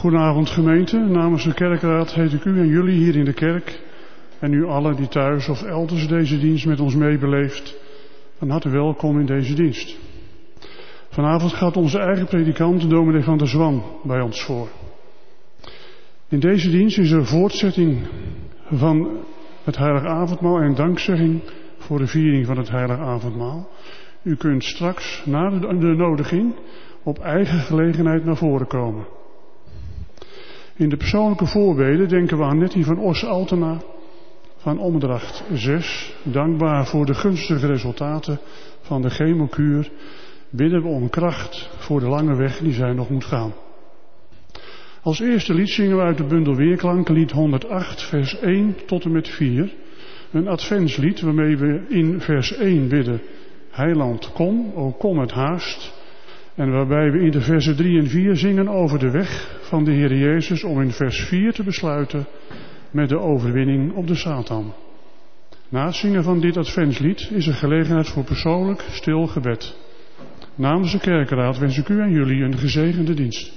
Goedenavond gemeente, namens de kerkraad heet ik u en jullie hier in de kerk en u allen die thuis of elders deze dienst met ons meebeleeft, van harte welkom in deze dienst. Vanavond gaat onze eigen predikant, dominee Van der Zwan, bij ons voor. In deze dienst is er voortzetting van het heilige avondmaal en dankzegging voor de viering van het heilige avondmaal. U kunt straks na de nodiging op eigen gelegenheid naar voren komen. In de persoonlijke voorbeden denken we aan Nettie van Os-Altena van Omdracht 6. Dankbaar voor de gunstige resultaten van de chemokuur bidden we om kracht voor de lange weg die zij nog moet gaan. Als eerste lied zingen we uit de bundel Weerklanken lied 108 vers 1 tot en met 4. Een adventslied waarmee we in vers 1 bidden: Heiland kom, o kom met haast. En waarbij we in de versen 3 en 4 zingen over de weg van de Heer Jezus om in vers 4 te besluiten met de overwinning op de Satan. Na het zingen van dit adventslied is er gelegenheid voor persoonlijk stil gebed. Namens de kerkraad wens ik u en jullie een gezegende dienst.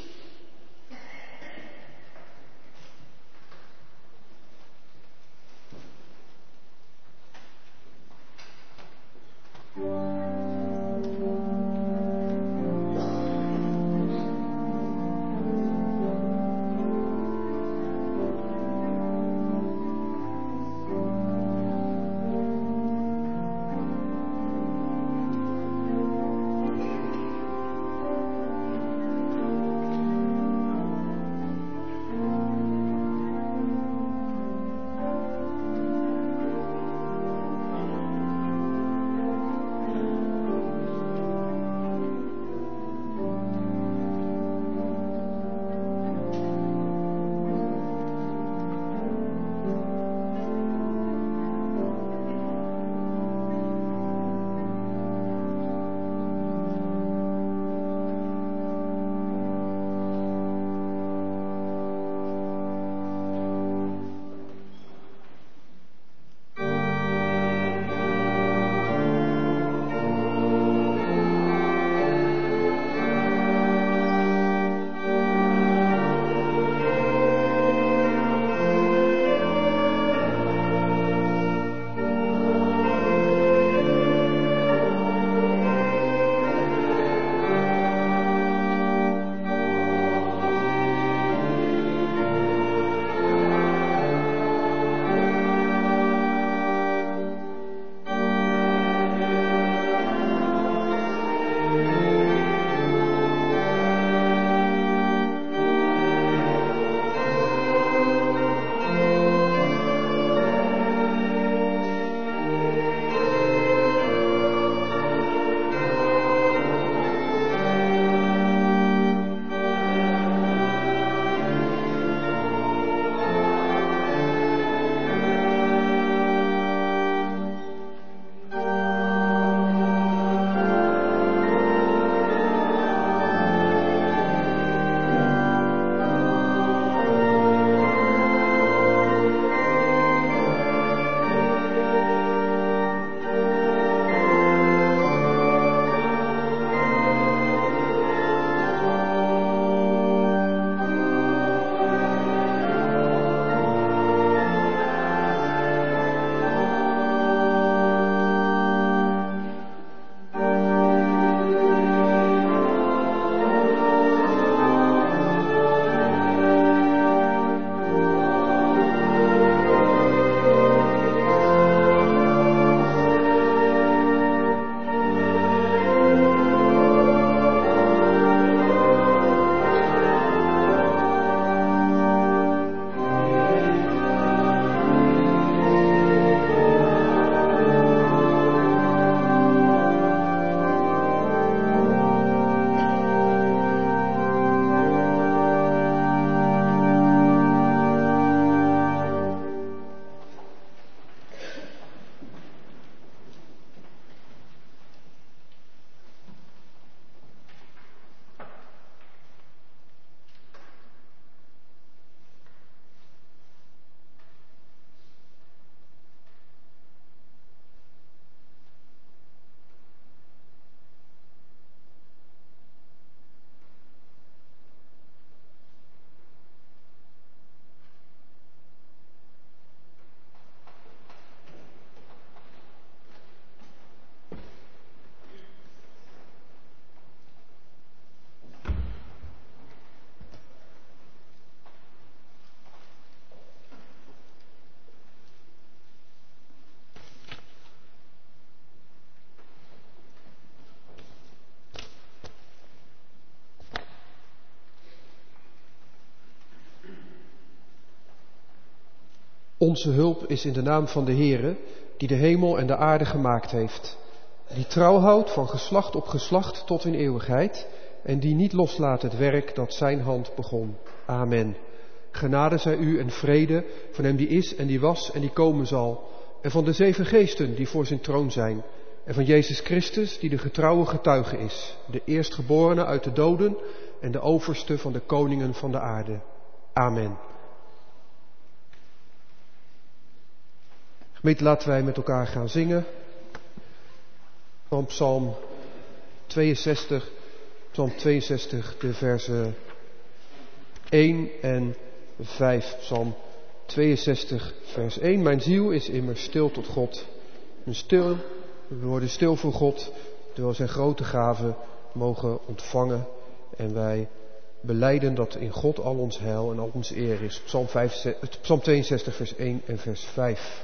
Onze hulp is in de naam van de Heere, die de hemel en de aarde gemaakt heeft. Die trouw houdt van geslacht op geslacht tot in eeuwigheid en die niet loslaat het werk dat zijn hand begon. Amen. Genade zij u en vrede van hem die is en die was en die komen zal. En van de 7 geesten die voor zijn troon zijn. En van Jezus Christus die de getrouwe getuige is. De eerstgeborene uit de doden en de overste van de koningen van de aarde. Amen. Gemeente, laten wij met elkaar gaan zingen. Van Psalm 62, de versen 1 en 5. Psalm 62, vers 1. Mijn ziel is immers stil tot God. We worden stil voor God, terwijl zijn grote gaven mogen ontvangen. En wij belijden dat in God al ons heil en al ons eer is. Psalm 62, vers 1 en vers 5.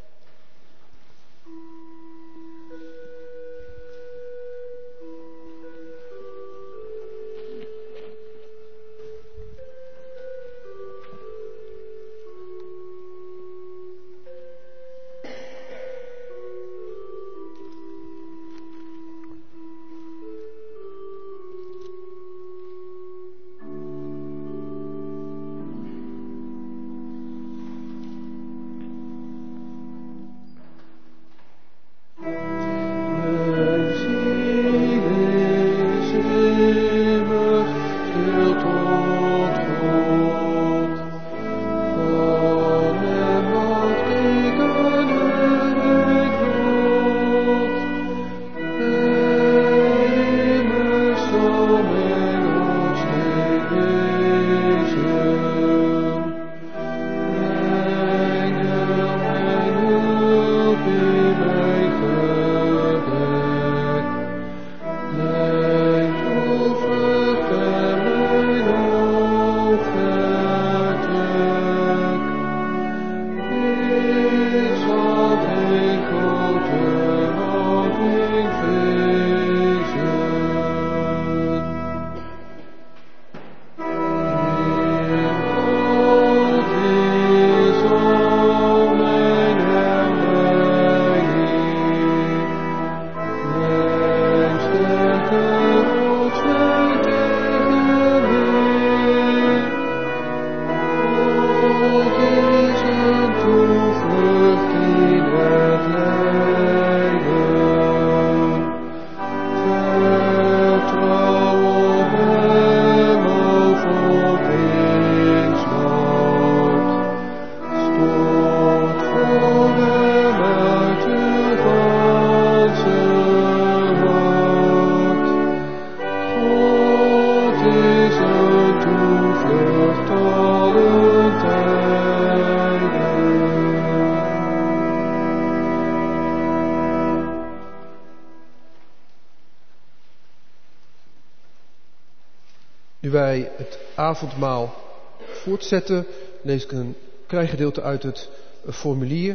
Nu wij het avondmaal voortzetten, lees ik een klein gedeelte uit het formulier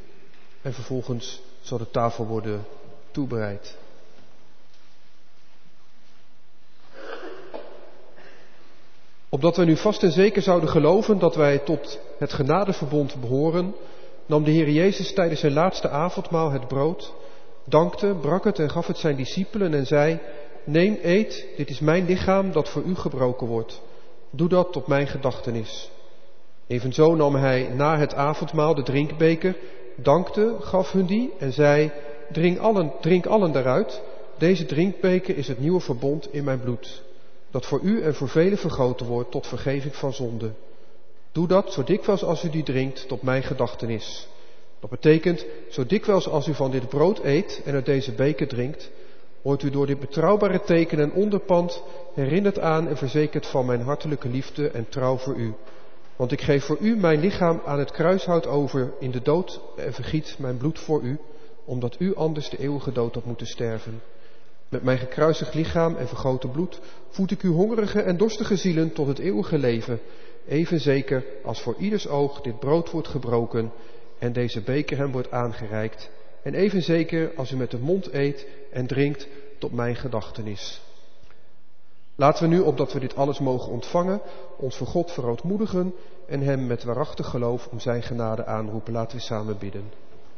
en vervolgens zal de tafel worden toebereid. Opdat wij nu vast en zeker zouden geloven dat wij tot het genadeverbond behoren, nam de Heer Jezus tijdens zijn laatste avondmaal het brood, dankte, brak het en gaf het zijn discipelen en zei: Neem, eet, dit is mijn lichaam dat voor u gebroken wordt. Doe dat tot mijn gedachtenis. Evenzo nam hij na het avondmaal de drinkbeker, dankte, gaf hun die en zei: Drink allen daaruit. Deze drinkbeker is het nieuwe verbond in mijn bloed, dat voor u en voor velen vergoten wordt tot vergeving van zonde. Doe dat zo dikwijls als u die drinkt tot mijn gedachtenis. Dat betekent, zo dikwijls als u van dit brood eet en uit deze beker drinkt, wordt u door dit betrouwbare teken en onderpand herinnerd aan en verzekerd van mijn hartelijke liefde en trouw voor u. Want ik geef voor u mijn lichaam aan het kruishout over in de dood en vergiet mijn bloed voor u, omdat u anders de eeuwige dood had moeten sterven. Met mijn gekruisigd lichaam en vergoten bloed voed ik uw hongerige en dorstige zielen tot het eeuwige leven, even zeker als voor ieders oog dit brood wordt gebroken en deze beker hem wordt aangereikt, en even zeker als u met de mond eet en drinkt tot mijn gedachtenis. Laten we nu, opdat we dit alles mogen ontvangen, ons voor God verootmoedigen en hem met waarachtig geloof om zijn genade aanroepen. Laten we samen bidden.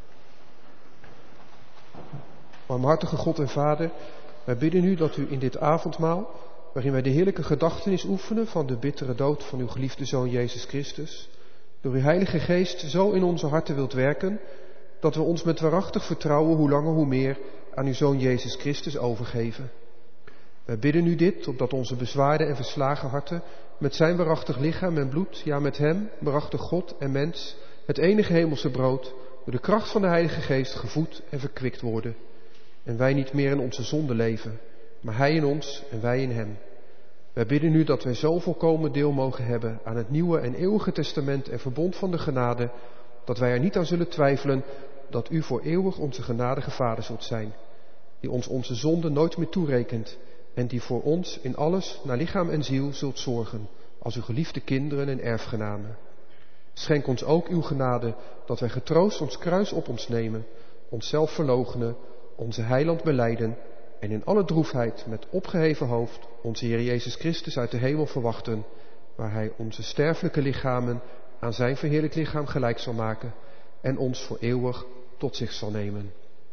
Barmhartige God en Vader, wij bidden u dat u in dit avondmaal, waarin wij de heerlijke gedachtenis oefenen van de bittere dood van uw geliefde Zoon Jezus Christus, door uw Heilige Geest zo in onze harten wilt werken, dat we ons met waarachtig vertrouwen hoe langer hoe meer aan uw Zoon Jezus Christus overgeven. Wij bidden u dit, opdat onze bezwaarde en verslagen harten met zijn waarachtig lichaam en bloed, ja met hem, waarachtig God en mens, het enige hemelse brood, door de kracht van de Heilige Geest gevoed en verkwikt worden. En wij niet meer in onze zonde leven, maar hij in ons en wij in hem. Wij bidden u dat wij zo volkomen deel mogen hebben aan het nieuwe en eeuwige testament en verbond van de genade, dat wij er niet aan zullen twijfelen dat u voor eeuwig onze genadige Vader zult zijn, die ons onze zonde nooit meer toerekent en die voor ons in alles naar lichaam en ziel zult zorgen, als uw geliefde kinderen en erfgenamen. Schenk ons ook uw genade, dat wij getroost ons kruis op ons nemen, onszelf verloochenen, onze heiland belijden en in alle droefheid met opgeheven hoofd onze Heer Jezus Christus uit de hemel verwachten, waar hij onze sterfelijke lichamen aan zijn verheerlijk lichaam gelijk zal maken en ons voor eeuwig tot zich zal nemen.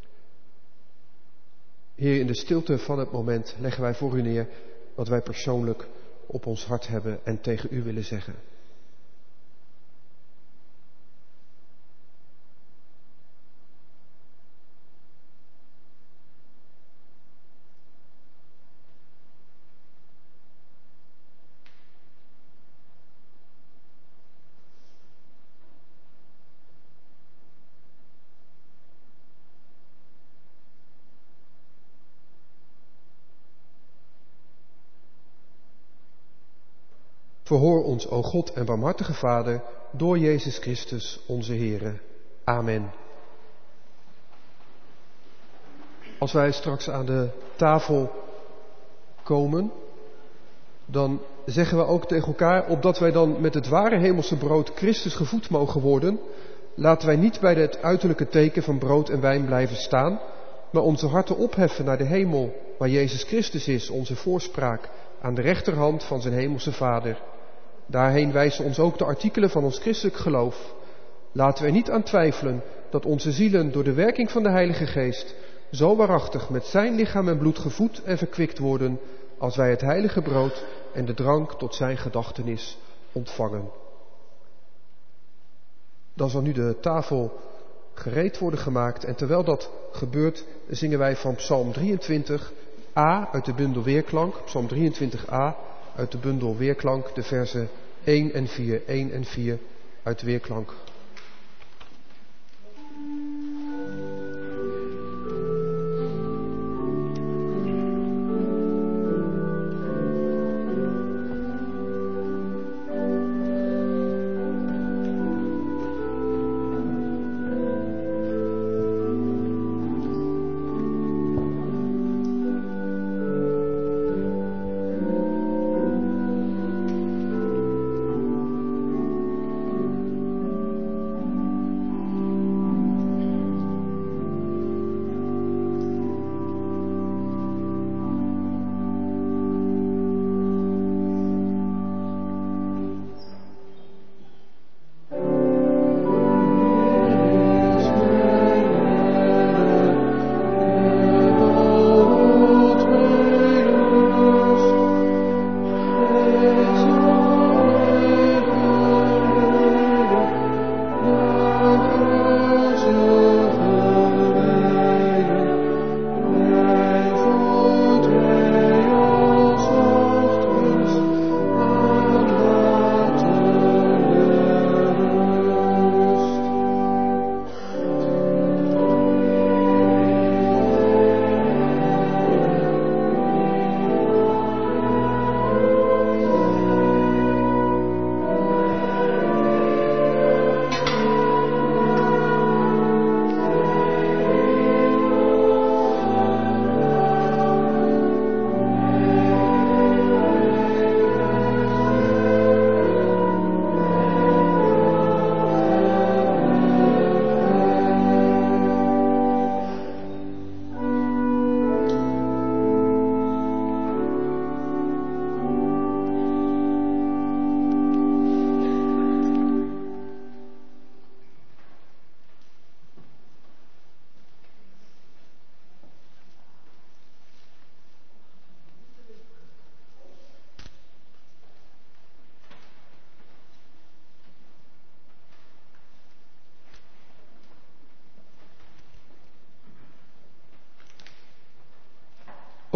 Heer, in de stilte van het moment leggen wij voor u neer wat wij persoonlijk op ons hart hebben en tegen u willen zeggen. Verhoor ons, o God en barmhartige Vader, door Jezus Christus, onze Heere. Amen. Als wij straks aan de tafel komen, dan zeggen we ook tegen elkaar, opdat wij dan met het ware hemelse brood Christus gevoed mogen worden, laten wij niet bij het uiterlijke teken van brood en wijn blijven staan, maar onze harten opheffen naar de hemel, waar Jezus Christus is, onze voorspraak, aan de rechterhand van zijn hemelse Vader. Daarheen wijzen ons ook de artikelen van ons christelijk geloof. Laten we er niet aan twijfelen dat onze zielen door de werking van de Heilige Geest zo waarachtig met zijn lichaam en bloed gevoed en verkwikt worden, als wij het heilige brood en de drank tot zijn gedachtenis ontvangen. Dan zal nu de tafel gereed worden gemaakt en terwijl dat gebeurt zingen wij van Psalm 23a uit de bundel Weerklank, Psalm 23a uit de bundel Weerklank, de verzen 1 en 4 uit Weerklank.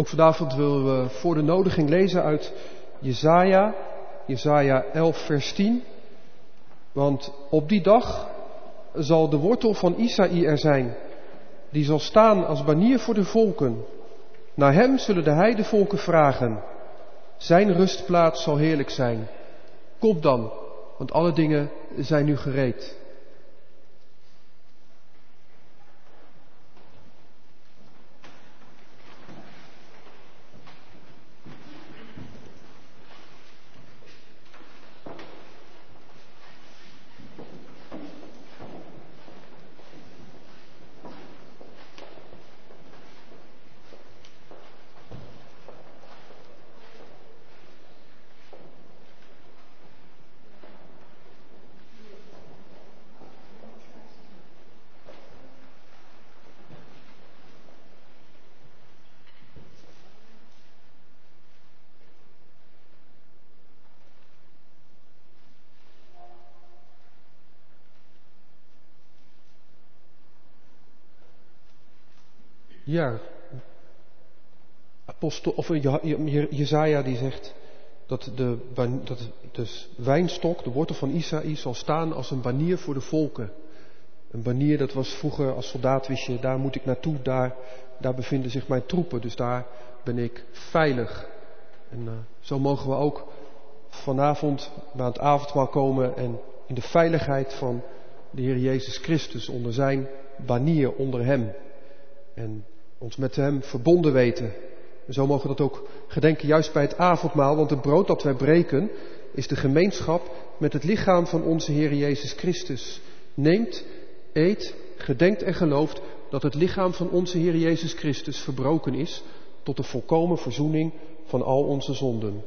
Ook vanavond willen we voor de nodiging lezen uit Jesaja 11 vers 10. Want op die dag zal de wortel van Isaï er zijn, die zal staan als banier voor de volken. Naar hem zullen de heidevolken vragen. Zijn rustplaats zal heerlijk zijn. Kom dan, want alle dingen zijn nu gereed. Ja, Jesaja die zegt dat de wijnstok, de wortel van Isaï, zal staan als een banier voor de volken. Een banier, dat was vroeger als soldaat, wist je, daar moet ik naartoe, daar bevinden zich mijn troepen, dus daar ben ik veilig. En zo mogen we ook vanavond bij het avondmaal komen en in de veiligheid van de Heer Jezus Christus, onder zijn banier, onder hem. En ons met hem verbonden weten. En zo mogen we dat ook gedenken juist bij het avondmaal, want het brood dat wij breken is de gemeenschap met het lichaam van onze Heer Jezus Christus. Neemt, eet, gedenkt en gelooft dat het lichaam van onze Heer Jezus Christus verbroken is tot de volkomen verzoening van al onze zonden.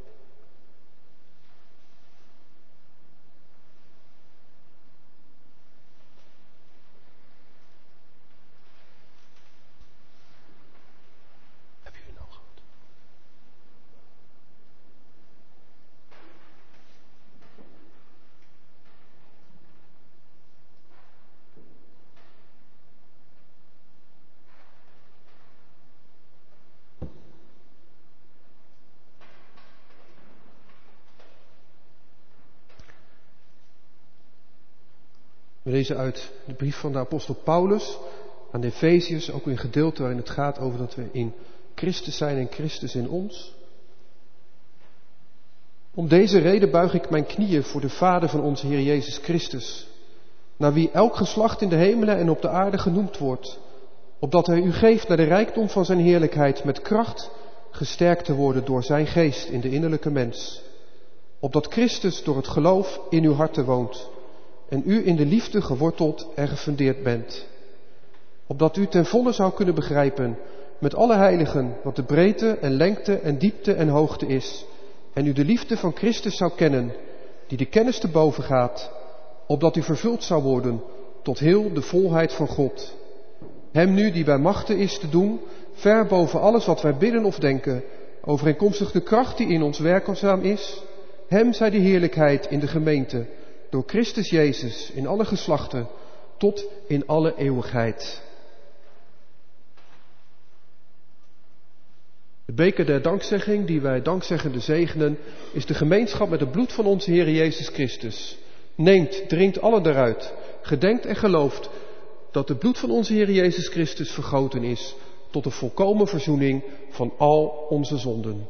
We lezen uit de brief van de apostel Paulus aan de Efeziërs, ook een gedeelte waarin het gaat over dat we in Christus zijn en Christus in ons. Om deze reden buig ik mijn knieën voor de Vader van onze Heer Jezus Christus, naar wie elk geslacht in de hemelen en op de aarde genoemd wordt, opdat hij u geeft naar de rijkdom van zijn heerlijkheid met kracht gesterkt te worden door zijn geest in de innerlijke mens, opdat Christus door het geloof in uw harten woont en u in de liefde geworteld en gefundeerd bent. Opdat u ten volle zou kunnen begrijpen met alle heiligen wat de breedte en lengte en diepte en hoogte is. En u de liefde van Christus zou kennen, die de kennis te boven gaat. Opdat u vervuld zou worden tot heel de volheid van God. Hem nu die bij machte is te doen, ver boven alles wat wij bidden of denken, overeenkomstig de kracht die in ons werkzaam is. Hem zij de heerlijkheid in de gemeente, door Christus Jezus in alle geslachten, tot in alle eeuwigheid. De beker der dankzegging, die wij dankzeggende zegenen, is de gemeenschap met het bloed van onze Heer Jezus Christus. Neemt, drinkt allen daaruit, gedenkt en gelooft dat het bloed van onze Heer Jezus Christus vergoten is tot de volkomen verzoening van al onze zonden.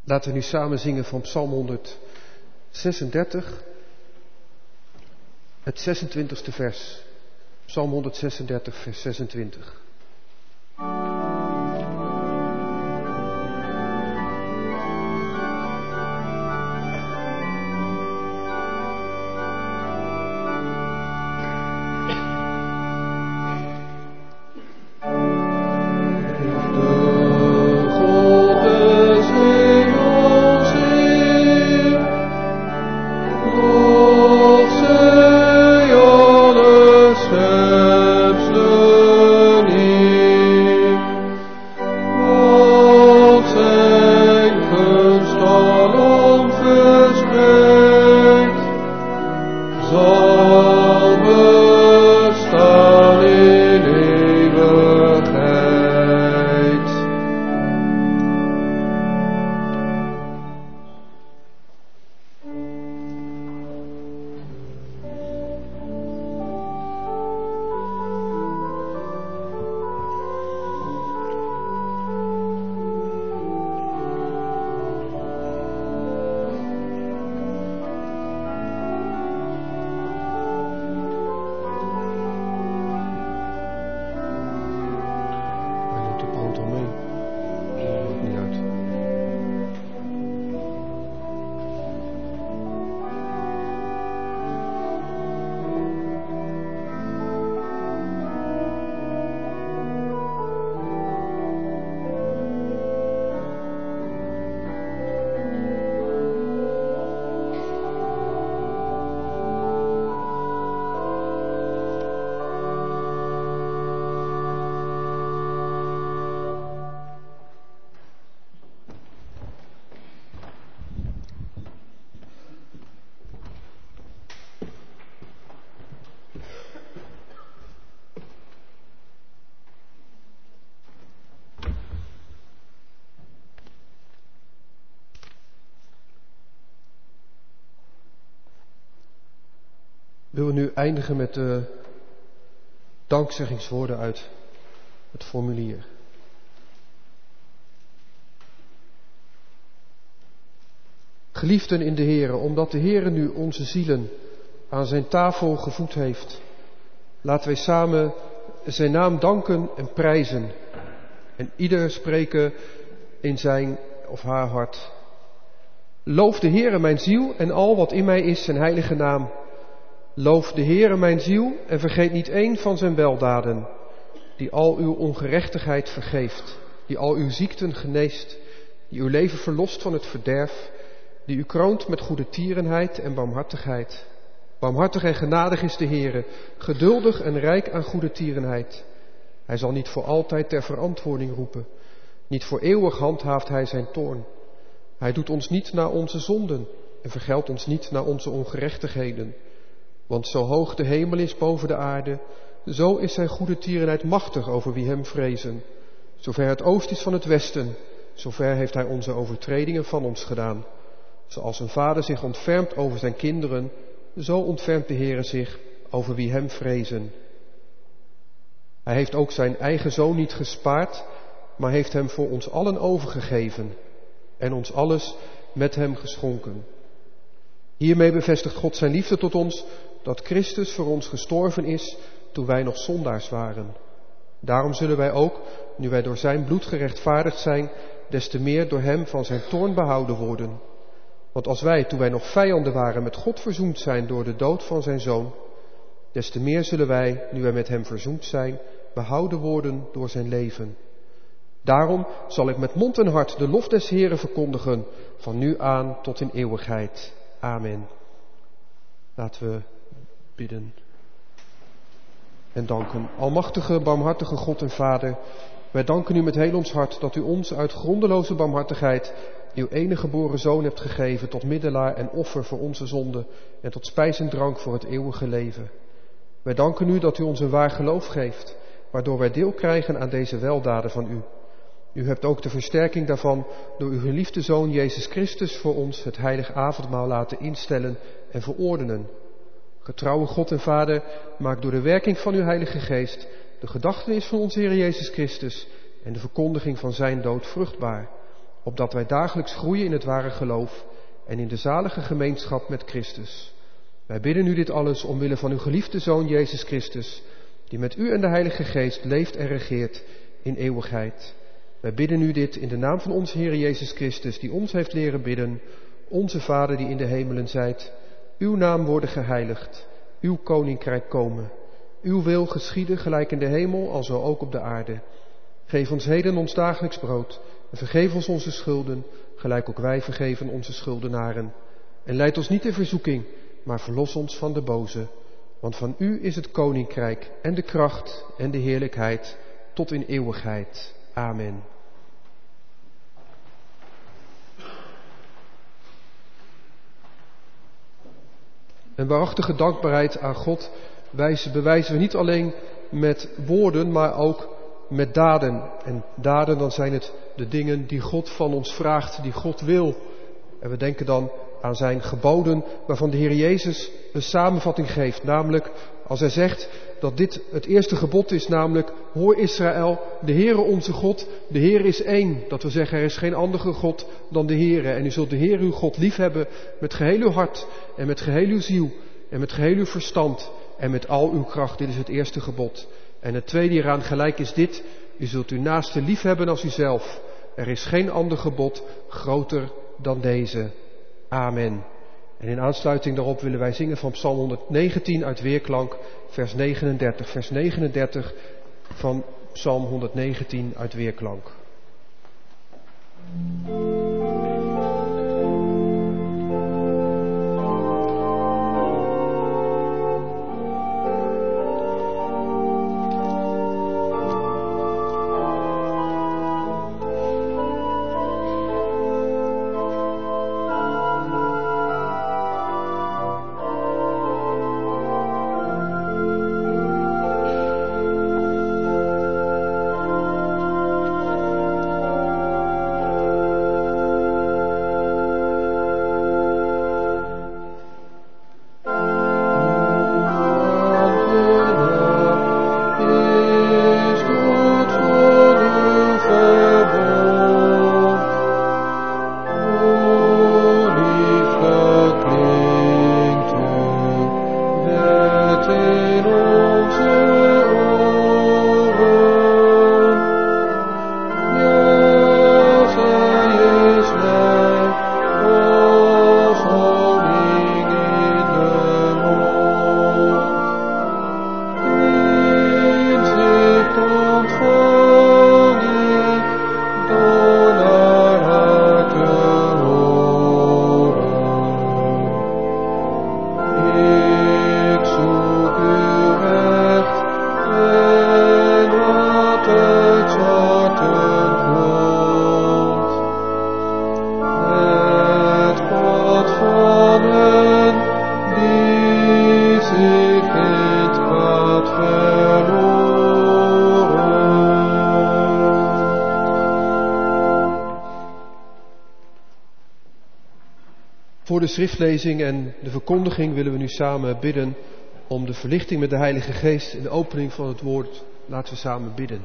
Laten we nu samen zingen van Psalm 136, het 26e vers. Psalm 136, vers 26. Willen we nu eindigen met de dankzeggingswoorden uit het formulier. Geliefden in de Heere, omdat de Heere nu onze zielen aan zijn tafel gevoed heeft, laten wij samen zijn naam danken en prijzen. En ieder spreken in zijn of haar hart. Loof de Heere mijn ziel en al wat in mij is zijn heilige naam. Loof de Heere mijn ziel en vergeet niet één van zijn weldaden, die al uw ongerechtigheid vergeeft, die al uw ziekten geneest, die uw leven verlost van het verderf, die u kroont met goede tierenheid en barmhartigheid. Barmhartig en genadig is de Heere, geduldig en rijk aan goede tierenheid. Hij zal niet voor altijd ter verantwoording roepen, niet voor eeuwig handhaaft hij zijn toorn. Hij doet ons niet naar onze zonden en vergeldt ons niet naar onze ongerechtigheden. Want zo hoog de hemel is boven de aarde, zo is zijn goede tierenheid machtig over wie hem vrezen. Zover het oosten is van het westen, zover heeft hij onze overtredingen van ons gedaan. Zoals een vader zich ontfermt over zijn kinderen, zo ontfermt de Heere zich over wie hem vrezen. Hij heeft ook zijn eigen zoon niet gespaard, maar heeft hem voor ons allen overgegeven en ons alles met hem geschonken. Hiermee bevestigt God zijn liefde tot ons, dat Christus voor ons gestorven is toen wij nog zondaars waren. Daarom zullen wij ook, nu wij door zijn bloed gerechtvaardigd zijn, des te meer door hem van zijn toorn behouden worden. Want als wij, toen wij nog vijanden waren, met God verzoend zijn door de dood van zijn zoon, des te meer zullen wij, nu wij met hem verzoend zijn, behouden worden door zijn leven. Daarom zal ik met mond en hart de lof des Heeren verkondigen, van nu aan tot in eeuwigheid. Amen. Laten we bidden en danken. Almachtige, barmhartige God en Vader, wij danken u met heel ons hart dat u ons uit grondeloze barmhartigheid uw enige geboren Zoon hebt gegeven tot middelaar en offer voor onze zonde en tot spijs en drank voor het eeuwige leven. Wij danken u dat u ons een waar geloof geeft, waardoor wij deel krijgen aan deze weldaden van u. U hebt ook de versterking daarvan door uw geliefde Zoon Jezus Christus voor ons het heilig avondmaal laten instellen en verordenen. Getrouwe God en Vader, maak door de werking van uw Heilige Geest de gedachtenis van onze Heer Jezus Christus en de verkondiging van zijn dood vruchtbaar, opdat wij dagelijks groeien in het ware geloof en in de zalige gemeenschap met Christus. Wij bidden u dit alles omwille van uw geliefde Zoon Jezus Christus, die met u en de Heilige Geest leeft en regeert in eeuwigheid. Wij bidden u dit in de naam van onze Heer Jezus Christus, die ons heeft leren bidden: Onze Vader die in de hemelen zijt, uw naam worden geheiligd, uw koninkrijk komen. Uw wil geschieden gelijk in de hemel, alzo ook op de aarde. Geef ons heden ons dagelijks brood en vergeef ons onze schulden, gelijk ook wij vergeven onze schuldenaren. En leid ons niet in verzoeking, maar verlos ons van de boze. Want van u is het koninkrijk en de kracht en de heerlijkheid tot in eeuwigheid. Amen. Een waarachtige dankbaarheid aan God bewijzen we niet alleen met woorden, maar ook met daden. En daden, dan zijn het de dingen die God van ons vraagt, die God wil. En we denken dan aan zijn geboden, waarvan de Heer Jezus een samenvatting geeft. Namelijk, als hij zegt dat dit het eerste gebod is, namelijk: Hoor Israël, de Heere onze God, de Heer is één. Dat wil zeggen, er is geen andere God dan de Heere. En u zult de Heer uw God liefhebben met geheel uw hart en met geheel uw ziel en met geheel uw verstand en met al uw kracht. Dit is het eerste gebod. En het tweede hieraan gelijk is dit: u zult uw naaste liefhebben als uzelf. Er is geen ander gebod groter dan deze. Amen. En in aansluiting daarop willen wij zingen van Psalm 119 uit Weerklank, vers 39. Vers 39 van Psalm 119 uit Weerklank. Voor de schriftlezing en de verkondiging willen we nu samen bidden om de verlichting met de Heilige Geest en de opening van het woord. Laten we samen bidden.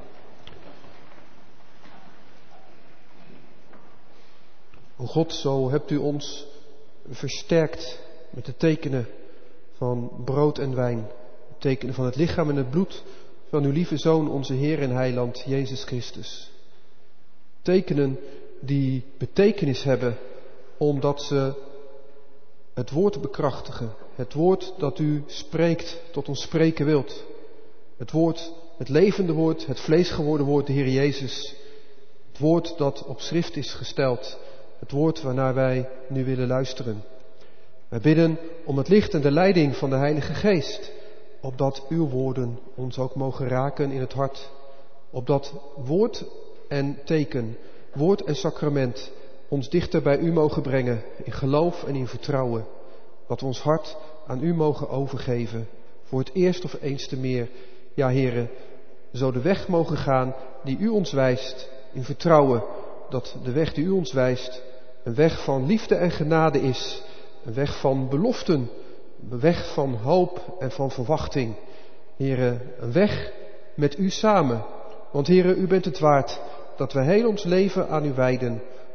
O God, zo hebt u ons versterkt met de tekenen van brood en wijn. De tekenen van het lichaam en het bloed van uw lieve Zoon, onze Heer en Heiland, Jezus Christus. Tekenen die betekenis hebben omdat ze het woord bekrachtigen. Het woord dat u spreekt, tot ons spreken wilt. Het woord, het levende woord, het vlees geworden woord, de Heer Jezus. Het woord dat op schrift is gesteld. Het woord waarnaar wij nu willen luisteren. Wij bidden om het licht en de leiding van de Heilige Geest. Opdat uw woorden ons ook mogen raken in het hart. Opdat woord en teken, woord en sacrament ons dichter bij u mogen brengen in geloof en in vertrouwen. Dat we ons hart aan u mogen overgeven. Voor het eerst of eens te meer. Ja, Heere, zo de weg mogen gaan die u ons wijst in vertrouwen. Dat de weg die u ons wijst een weg van liefde en genade is. Een weg van beloften. Een weg van hoop en van verwachting. Heere, een weg met u samen. Want Heere, u bent het waard dat we heel ons leven aan u wijden.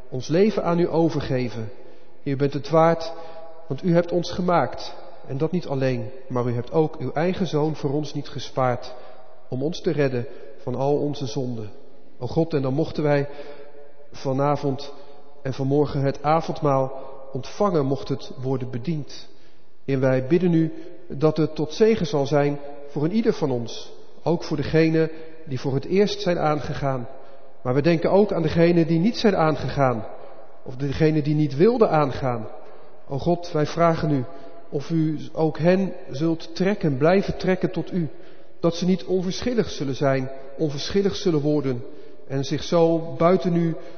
ons leven aan u overgeven. U bent het waard, want u hebt ons gemaakt. En dat niet alleen, maar u hebt ook uw eigen Zoon voor ons niet gespaard, om ons te redden van al onze zonden. O God, en dan mochten wij vanavond en vanmorgen het avondmaal ontvangen, mocht het worden bediend. En wij bidden u dat het tot zegen zal zijn voor een ieder van ons. Ook voor degenen die voor het eerst zijn aangegaan. Maar we denken ook aan degenen die niet zijn aangegaan. Of degenen die niet wilden aangaan. O God, wij vragen u of u ook hen zult trekken, blijven trekken tot u. Dat ze niet onverschillig zullen zijn, onverschillig zullen worden. En zich zo buiten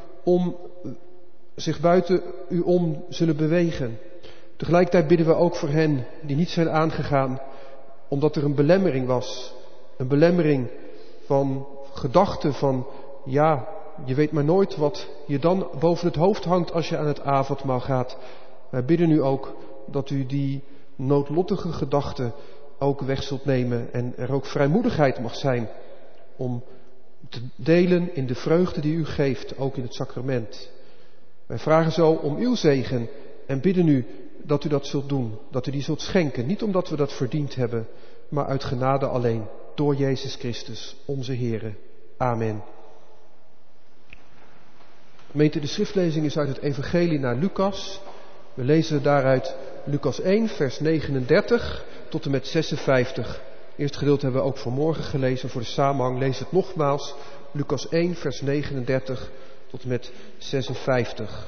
u om zullen bewegen. Tegelijkertijd bidden we ook voor hen die niet zijn aangegaan, omdat er een belemmering was. Een belemmering van gedachten van, ja, je weet maar nooit wat je dan boven het hoofd hangt als je aan het avondmaal gaat. Wij bidden u ook dat u die noodlottige gedachten ook weg zult nemen en er ook vrijmoedigheid mag zijn om te delen in de vreugde die u geeft, ook in het sacrament. Wij vragen zo om uw zegen en bidden u dat u dat zult doen, dat u die zult schenken, niet omdat we dat verdiend hebben, maar uit genade alleen, door Jezus Christus, onze Heere. Amen. Gemeente, de schriftlezing is uit het Evangelie naar Lucas. We lezen daaruit Lucas 1, vers 39 tot en met 56. Het eerste gedeelte hebben we ook vanmorgen gelezen. Voor de samenhang lees het nogmaals. Lucas 1, vers 39 tot en met 56.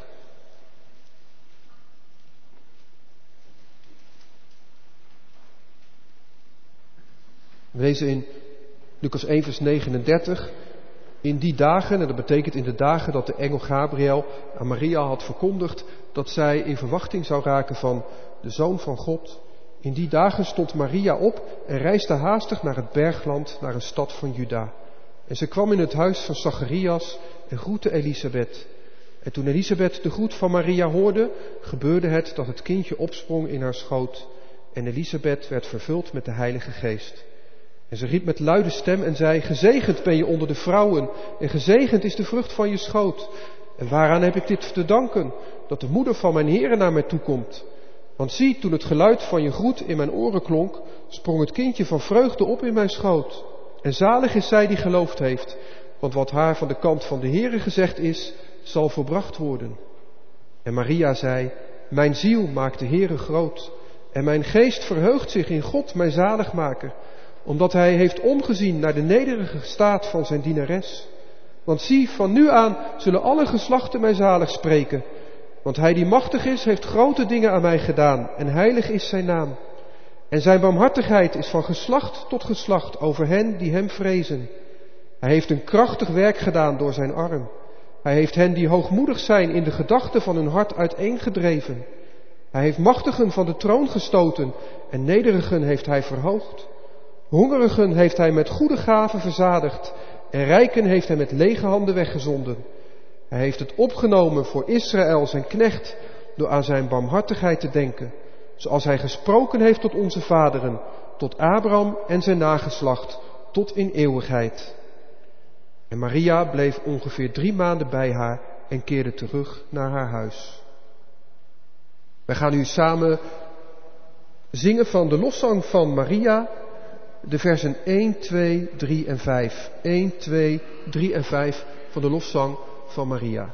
We lezen in Lucas 1, vers 39. In die dagen, en dat betekent in de dagen dat de engel Gabriel aan Maria had verkondigd dat zij in verwachting zou raken van de Zoon van God. In die dagen stond Maria op en reisde haastig naar het bergland, naar een stad van Juda. En ze kwam in het huis van Zacharias en groette Elisabeth. En toen Elisabeth de groet van Maria hoorde, gebeurde het dat het kindje opsprong in haar schoot. En Elisabeth werd vervuld met de Heilige Geest. En ze riep met luide stem en zei, gezegend ben je onder de vrouwen en gezegend is de vrucht van je schoot. En waaraan heb ik dit te danken, dat de moeder van mijn Heere naar mij toekomt? Want zie, toen het geluid van je groet in mijn oren klonk, sprong het kindje van vreugde op in mijn schoot. En zalig is zij die geloofd heeft, want wat haar van de kant van de Heere gezegd is, zal volbracht worden. En Maria zei, mijn ziel maakt de Heere groot, en mijn geest verheugt zich in God, mijn zaligmaker, omdat hij heeft omgezien naar de nederige staat van zijn dienares. Want zie, van nu aan zullen alle geslachten mij zalig spreken. Want hij die machtig is, heeft grote dingen aan mij gedaan, en heilig is zijn naam. En zijn barmhartigheid is van geslacht tot geslacht over hen die hem vrezen. Hij heeft een krachtig werk gedaan door zijn arm. Hij heeft hen die hoogmoedig zijn in de gedachten van hun hart uiteengedreven. Hij heeft machtigen van de troon gestoten en nederigen heeft hij verhoogd. Hongerigen heeft hij met goede gaven verzadigd en rijken heeft hij met lege handen weggezonden. Hij heeft het opgenomen voor Israël zijn knecht door aan zijn barmhartigheid te denken, zoals hij gesproken heeft tot onze vaderen, tot Abraham en zijn nageslacht, tot in eeuwigheid. En Maria bleef ongeveer 3 maanden bij haar en keerde terug naar haar huis. Wij gaan nu samen zingen van de loszang van Maria, de versen 1, 2, 3 en 5. 1, 2, 3 en 5 van de loszang van Maria.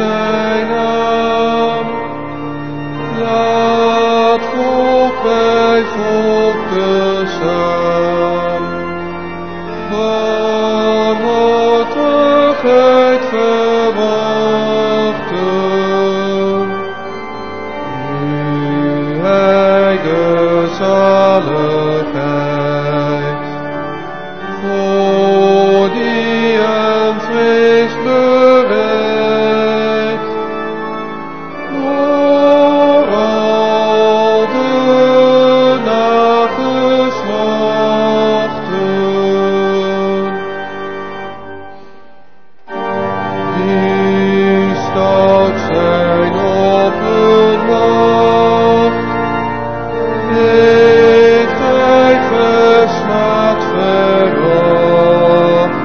zijn naam. Laat volk bij volk te saam. Barmhartigheid verwachten. Nu hij de zaligheid voor die hem vreest bereidt. Door al de nageslachten. Die stout zijn op hun macht, heeft hij versmaad veracht.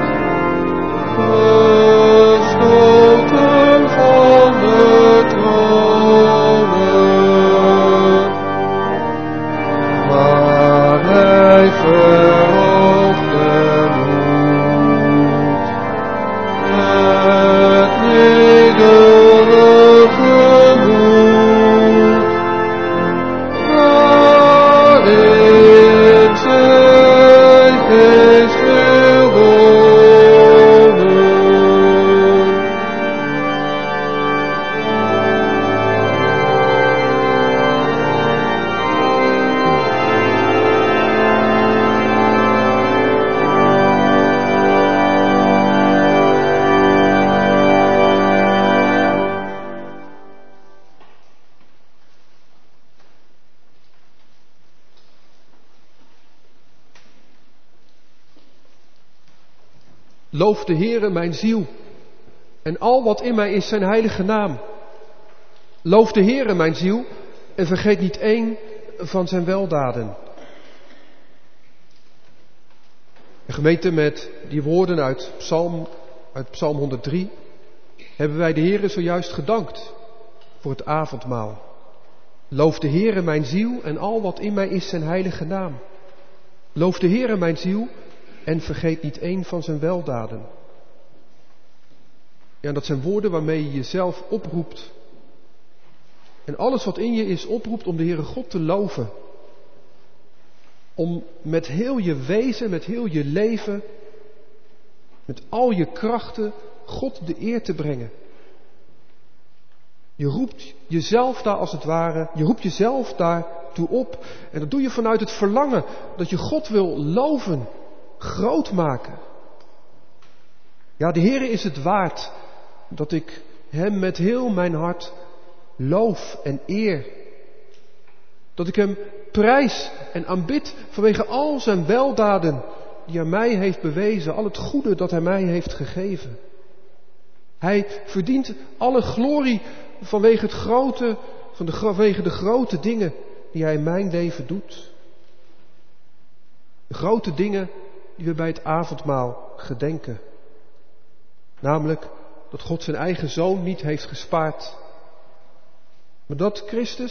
Gestoten van de tronen, maar hij verhoogt de moed. Het nederige moed, waarin zijn geest wil wonen. Loof de Heere mijn ziel en al wat in mij is zijn heilige naam. Loof de Heere mijn ziel en vergeet niet één van zijn weldaden. En gemeente, met die woorden uit Psalm 103 hebben wij de Heere zojuist gedankt voor het avondmaal. Loof de Heere mijn ziel en al wat in mij is zijn heilige naam. Loof de Heere mijn ziel en vergeet niet één van zijn weldaden. Ja, dat zijn woorden waarmee je jezelf oproept. En alles wat in je is oproept om de Heere God te loven. Om met heel je wezen, met heel je leven, met al je krachten God de eer te brengen. Je roept jezelf daar als het ware, je roept jezelf daartoe op. En dat doe je vanuit het verlangen dat je God wil loven, groot maken. Ja, de Heere is het waard dat ik Hem met heel mijn hart loof en eer. Dat ik Hem prijs en aanbid vanwege al zijn weldaden die Hij mij heeft bewezen, al het goede dat Hij mij heeft gegeven. Hij verdient alle glorie vanwege de grote dingen die Hij in mijn leven doet. De grote dingen die we bij het avondmaal gedenken. Namelijk dat God zijn eigen zoon niet heeft gespaard. Maar dat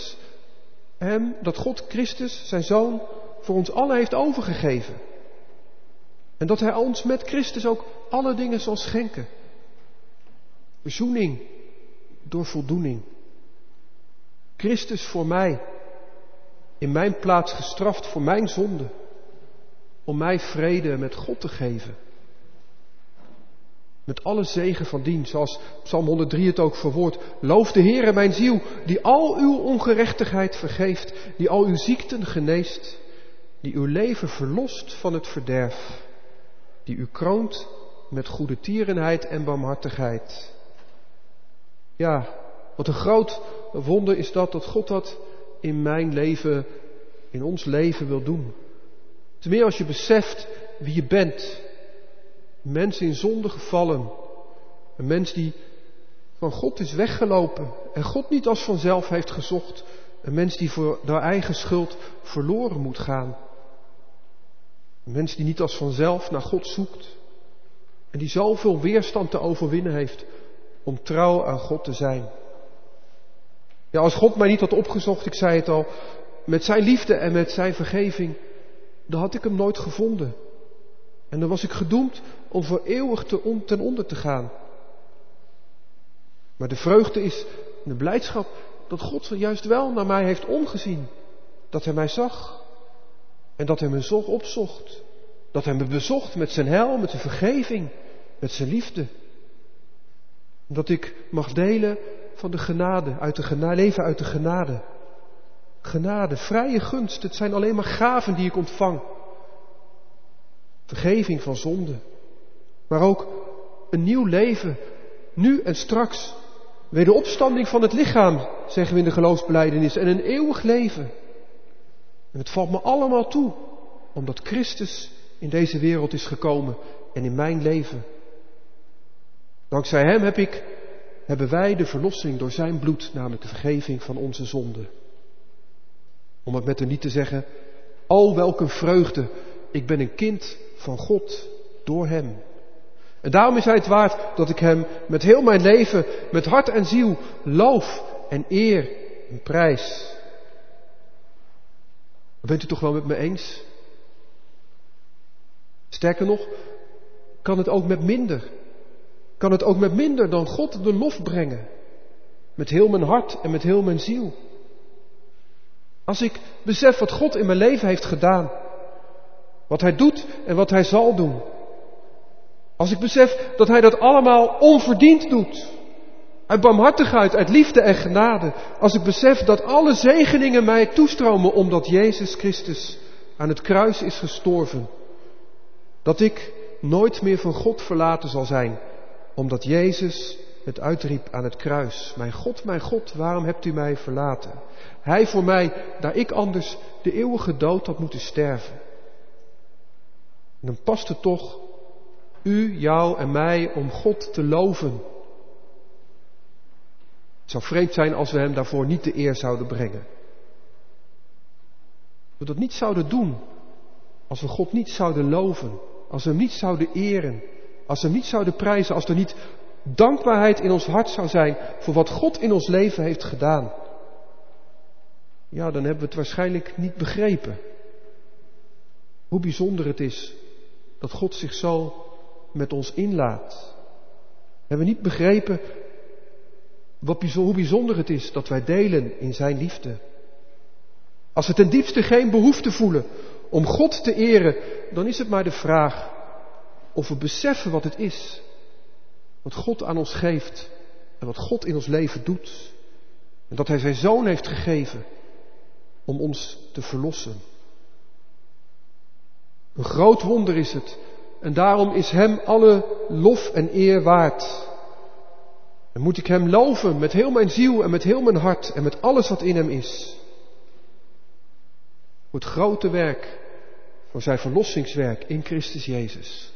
God Christus zijn zoon voor ons allen heeft overgegeven. En dat Hij ons met Christus ook alle dingen zal schenken. Verzoening door voldoening. Christus voor mij, in mijn plaats gestraft voor mijn zonde, om mij vrede met God te geven. Met alle zegen van dien, zoals Psalm 103 het ook verwoordt. Loof de Heere mijn ziel, die al uw ongerechtigheid vergeeft, die al uw ziekten geneest, die uw leven verlost van het verderf, die u kroont met goede tierenheid en barmhartigheid. Ja, wat een groot wonder is dat God dat in mijn leven, in ons leven wil doen. Ten meer als je beseft wie je bent. Een mens in zonde gevallen. Een mens die van God is weggelopen en God niet als vanzelf heeft gezocht. Een mens die voor haar eigen schuld verloren moet gaan. Een mens die niet als vanzelf naar God zoekt. En die zoveel weerstand te overwinnen heeft om trouw aan God te zijn. Ja, als God mij niet had opgezocht, ik zei het al, met zijn liefde en met zijn vergeving, dan had ik hem nooit gevonden. En dan was ik gedoemd om voor eeuwig ten onder te gaan. Maar de vreugde is de blijdschap dat God juist wel naar mij heeft omgezien. Dat hij mij zag en dat hij me opzocht. Dat hij me bezocht met zijn heil, met zijn vergeving, met zijn liefde. Dat ik mag delen van de genade, leven uit de genade. Genade, vrije gunst, het zijn alleen maar gaven die ik ontvang. Vergeving van zonde. Maar ook een nieuw leven, nu en straks. Wederopstanding van het lichaam, zeggen we in de geloofsbelijdenis. En een eeuwig leven. En het valt me allemaal toe, omdat Christus in deze wereld is gekomen en in mijn leven. Dankzij hem hebben wij de verlossing door zijn bloed, namelijk de vergeving van onze zonden. Om het met een lied te zeggen, o welk een vreugde, ik ben een kind van God door hem. En daarom is hij het waard dat ik hem met heel mijn leven, met hart en ziel, loof en eer en prijs. Bent u toch wel met me eens? Sterker nog, kan het ook met minder? Kan het ook met minder dan God de lof brengen? Met heel mijn hart en met heel mijn ziel. Als ik besef wat God in mijn leven heeft gedaan. Wat hij doet en wat hij zal doen. Als ik besef dat hij dat allemaal onverdiend doet. Uit barmhartigheid, uit liefde en genade. Als ik besef dat alle zegeningen mij toestromen omdat Jezus Christus aan het kruis is gestorven. Dat ik nooit meer van God verlaten zal zijn. Omdat Jezus het uitriep aan het kruis. Mijn God, waarom hebt u mij verlaten? Hij voor mij, daar ik anders de eeuwige dood had moeten sterven. En dan past het toch u, jou en mij om God te loven. Het zou vreemd zijn als we hem daarvoor niet de eer zouden brengen. Als we dat niet zouden doen, als we God niet zouden loven, als we hem niet zouden eren, als we hem niet zouden prijzen, als er niet dankbaarheid in ons hart zou zijn voor wat God in ons leven heeft gedaan. Ja, dan hebben we het waarschijnlijk niet begrepen. Hoe bijzonder het is dat God zich zo met ons inlaat. We hebben niet begrepen hoe bijzonder het is dat wij delen in zijn liefde. Als we ten diepste geen behoefte voelen om God te eren, dan is het maar de vraag of we beseffen wat het is. Wat God aan ons geeft en wat God in ons leven doet. En dat hij zijn zoon heeft gegeven om ons te verlossen. Een groot wonder is het en daarom is hem alle lof en eer waard. En moet ik hem loven met heel mijn ziel en met heel mijn hart en met alles wat in hem is. Voor het grote werk, voor zijn verlossingswerk in Christus Jezus.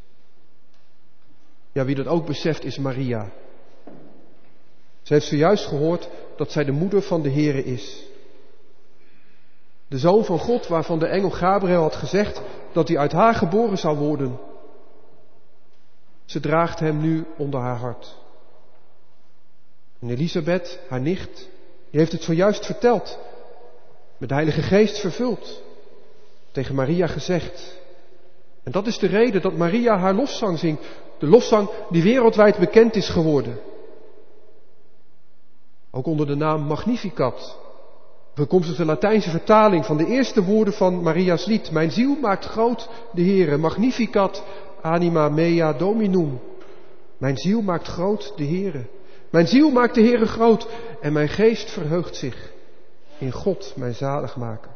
Ja, wie dat ook beseft is Maria. Ze heeft zojuist gehoord dat zij de moeder van de Here is. De Zoon van God waarvan de engel Gabriel had gezegd dat hij uit haar geboren zou worden. Ze draagt hem nu onder haar hart. En Elisabeth, haar nicht, die heeft het zojuist verteld. Met de Heilige Geest vervuld. Tegen Maria gezegd. En dat is de reden dat Maria haar lofzang zingt. De lofzang die wereldwijd bekend is geworden. Ook onder de naam Magnificat. Bekomstig de Latijnse vertaling van de eerste woorden van Maria's lied. Mijn ziel maakt groot de Heere. Magnificat anima mea Dominum. Mijn ziel maakt groot de Heere. Mijn ziel maakt de Heere groot. En mijn geest verheugt zich in God, mijn zaligmaker.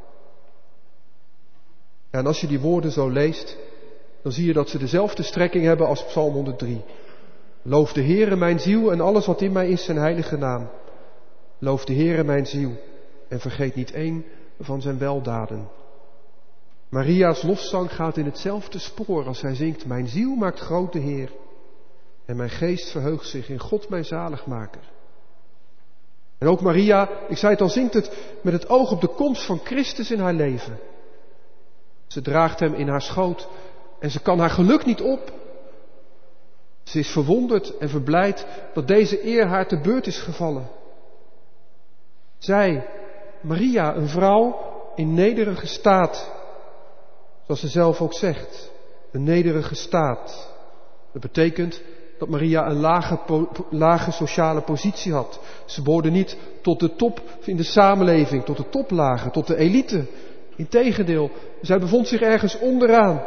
En als je die woorden zo leest, dan zie je dat ze dezelfde strekking hebben als Psalm 103. Loof de Heere mijn ziel en alles wat in mij is zijn heilige naam. Loof de Heere mijn ziel en vergeet niet één van zijn weldaden. Maria's lofzang gaat in hetzelfde spoor als zij zingt. Mijn ziel maakt groot de Heer en mijn geest verheugt zich in God mijn zaligmaker. En ook Maria, ik zei het al, zingt het met het oog op de komst van Christus in haar leven. Ze draagt hem in haar schoot en ze kan haar geluk niet op. Ze is verwonderd en verblijd dat deze eer haar te beurt is gevallen. Zij, Maria, een vrouw in nederige staat, zoals ze zelf ook zegt, een nederige staat. Dat betekent dat Maria een lage sociale positie had. Ze behoorde niet tot de top in de samenleving, tot de toplagen, tot de elite. Integendeel, zij bevond zich ergens onderaan.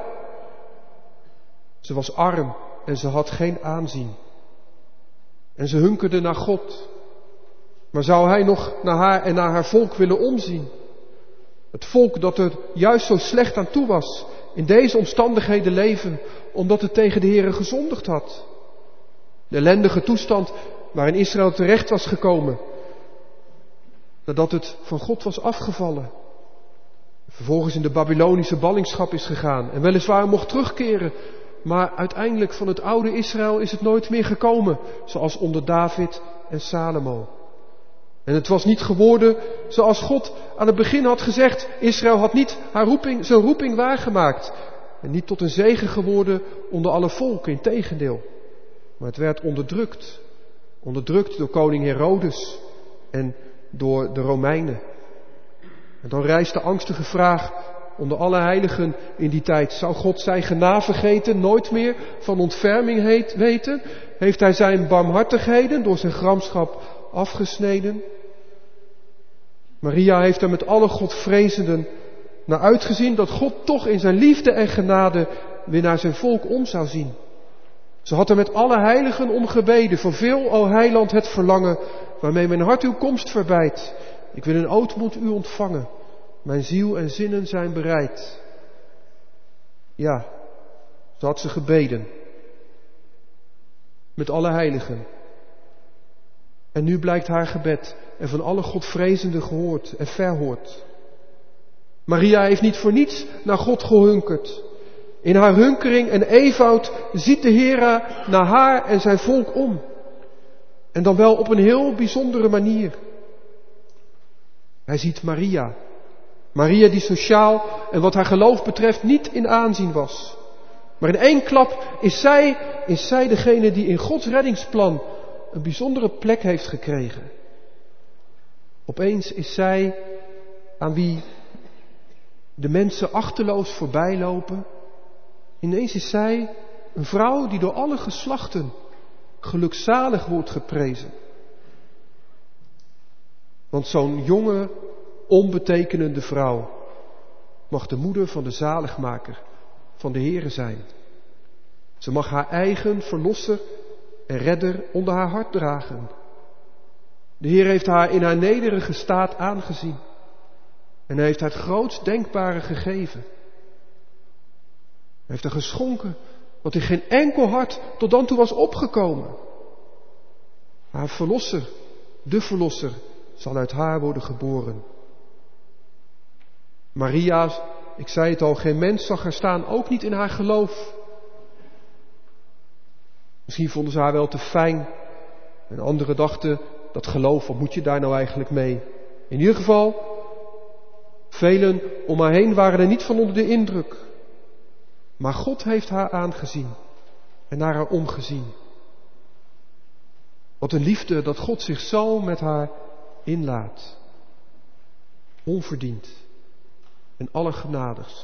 Ze was arm en ze had geen aanzien. En ze hunkerde naar God. Maar zou hij nog naar haar en naar haar volk willen omzien? Het volk dat er juist zo slecht aan toe was, in deze omstandigheden leven, omdat het tegen de Heere gezondigd had. De ellendige toestand waarin Israël terecht was gekomen, nadat het van God was afgevallen. Vervolgens in de Babylonische ballingschap is gegaan en weliswaar mocht terugkeren, maar uiteindelijk van het oude Israël is het nooit meer gekomen, zoals onder David en Salomo. En het was niet geworden zoals God aan het begin had gezegd. Israël had niet zijn roeping waargemaakt. En niet tot een zegen geworden onder alle volken, integendeel. Maar het werd onderdrukt. Onderdrukt door koning Herodes en door de Romeinen. En dan rijst de angstige vraag onder alle heiligen in die tijd. Zou God zijn genade vergeten, nooit meer van ontferming weten? Heeft hij zijn barmhartigheden door zijn gramschap afgesneden? Maria heeft er met alle Godvrezenden naar uitgezien dat God toch in zijn liefde en genade weer naar zijn volk om zou zien. Ze had er met alle heiligen om gebeden. Vervul, o heiland, het verlangen waarmee mijn hart uw komst verbeidt. Ik wil in ootmoed u ontvangen. Mijn ziel en zinnen zijn bereid. Ja, zo had ze gebeden. Met alle heiligen. En nu blijkt haar gebed en van alle Godvrezenden gehoord en verhoord. Maria heeft niet voor niets naar God gehunkerd. In haar hunkering en eenvoud ziet de Heere naar haar en zijn volk om. En dan wel op een heel bijzondere manier. Hij ziet Maria. Maria die sociaal en wat haar geloof betreft niet in aanzien was. Maar in één klap is zij degene die in Gods reddingsplan een bijzondere plek heeft gekregen. Opeens is zij aan wie de mensen achterloos voorbij lopen. Ineens is zij een vrouw die door alle geslachten gelukzalig wordt geprezen. Want zo'n jonge, onbetekenende vrouw mag de moeder van de zaligmaker, van de Heere zijn. Ze mag haar eigen verlosser en redder onder haar hart dragen. De Heer heeft haar in haar nederige staat aangezien. En hij heeft haar het grootst denkbare gegeven. Hij heeft haar geschonken wat in geen enkel hart tot dan toe was opgekomen. Haar verlosser, de verlosser, zal uit haar worden geboren. Maria, ik zei het al, geen mens zag haar staan, ook niet in haar geloof. Misschien vonden ze haar wel te fijn. En anderen dachten, dat geloof, wat moet je daar nou eigenlijk mee? In ieder geval, velen om haar heen waren er niet van onder de indruk. Maar God heeft haar aangezien en naar haar omgezien. Wat een liefde dat God zich zo met haar inlaat. Onverdiend en allergenadigst.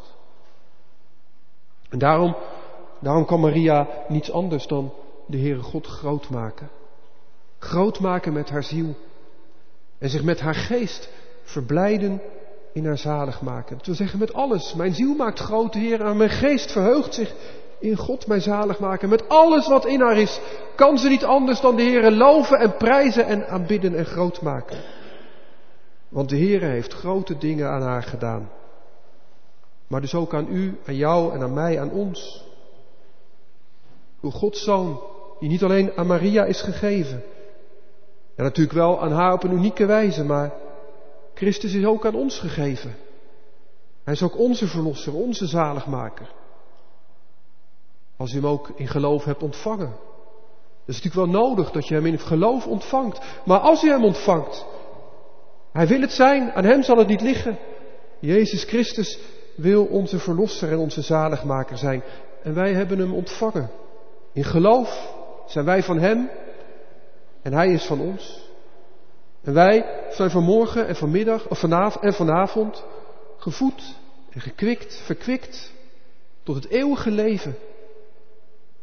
En daarom kan Maria niets anders dan de Heere God groot maken. Groot maken met haar ziel. En zich met haar geest verblijden in haar zalig maken. Dat wil zeggen met alles. Mijn ziel maakt groot, Heer, en mijn geest verheugt zich in God mijn zalig maken. Met alles wat in haar is, kan ze niet anders dan de Heere loven en prijzen en aanbidden en groot maken. Want de Heere heeft grote dingen aan haar gedaan. Maar dus ook aan u, aan jou en aan mij, aan ons. Door Gods Zoon, die niet alleen aan Maria is gegeven. En natuurlijk wel aan haar op een unieke wijze, maar Christus is ook aan ons gegeven. Hij is ook onze verlosser, onze zaligmaker. Als u hem ook in geloof hebt ontvangen. Het is natuurlijk wel nodig dat je hem in geloof ontvangt. Maar als u hem ontvangt, hij wil het zijn, aan hem zal het niet liggen. Jezus Christus wil onze verlosser en onze zaligmaker zijn. En wij hebben hem ontvangen. In geloof zijn wij van hem en hij is van ons. En wij zijn vanmorgen en vanmiddag of vanavond gevoed en verkwikt tot het eeuwige leven.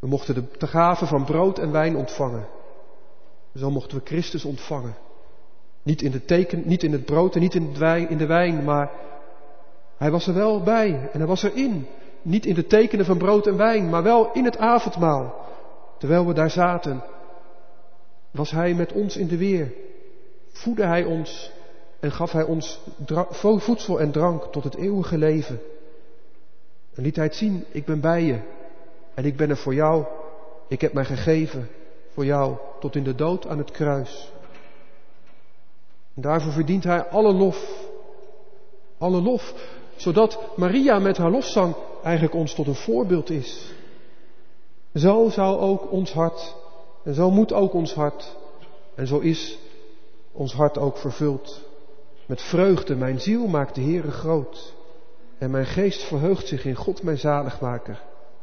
We mochten de gave van brood en wijn ontvangen. Zo mochten we Christus ontvangen. Niet in het brood en niet in de wijn, maar hij was er wel bij en hij was erin. Niet in de tekenen van brood en wijn, maar wel in het avondmaal. Terwijl we daar zaten, was hij met ons in de weer. Voedde hij ons en gaf hij ons voedsel en drank tot het eeuwige leven. En liet hij het zien, ik ben bij je en ik ben er voor jou. Ik heb mij gegeven voor jou tot in de dood aan het kruis. En daarvoor verdient hij alle lof. Alle lof, zodat Maria met haar lofzang eigenlijk ons tot een voorbeeld is. Zo zou ook ons hart, en zo moet ook ons hart, en zo is ons hart ook vervuld. Met vreugde, mijn ziel maakt de Heere groot. En mijn geest verheugt zich in God mijn zaligmaker.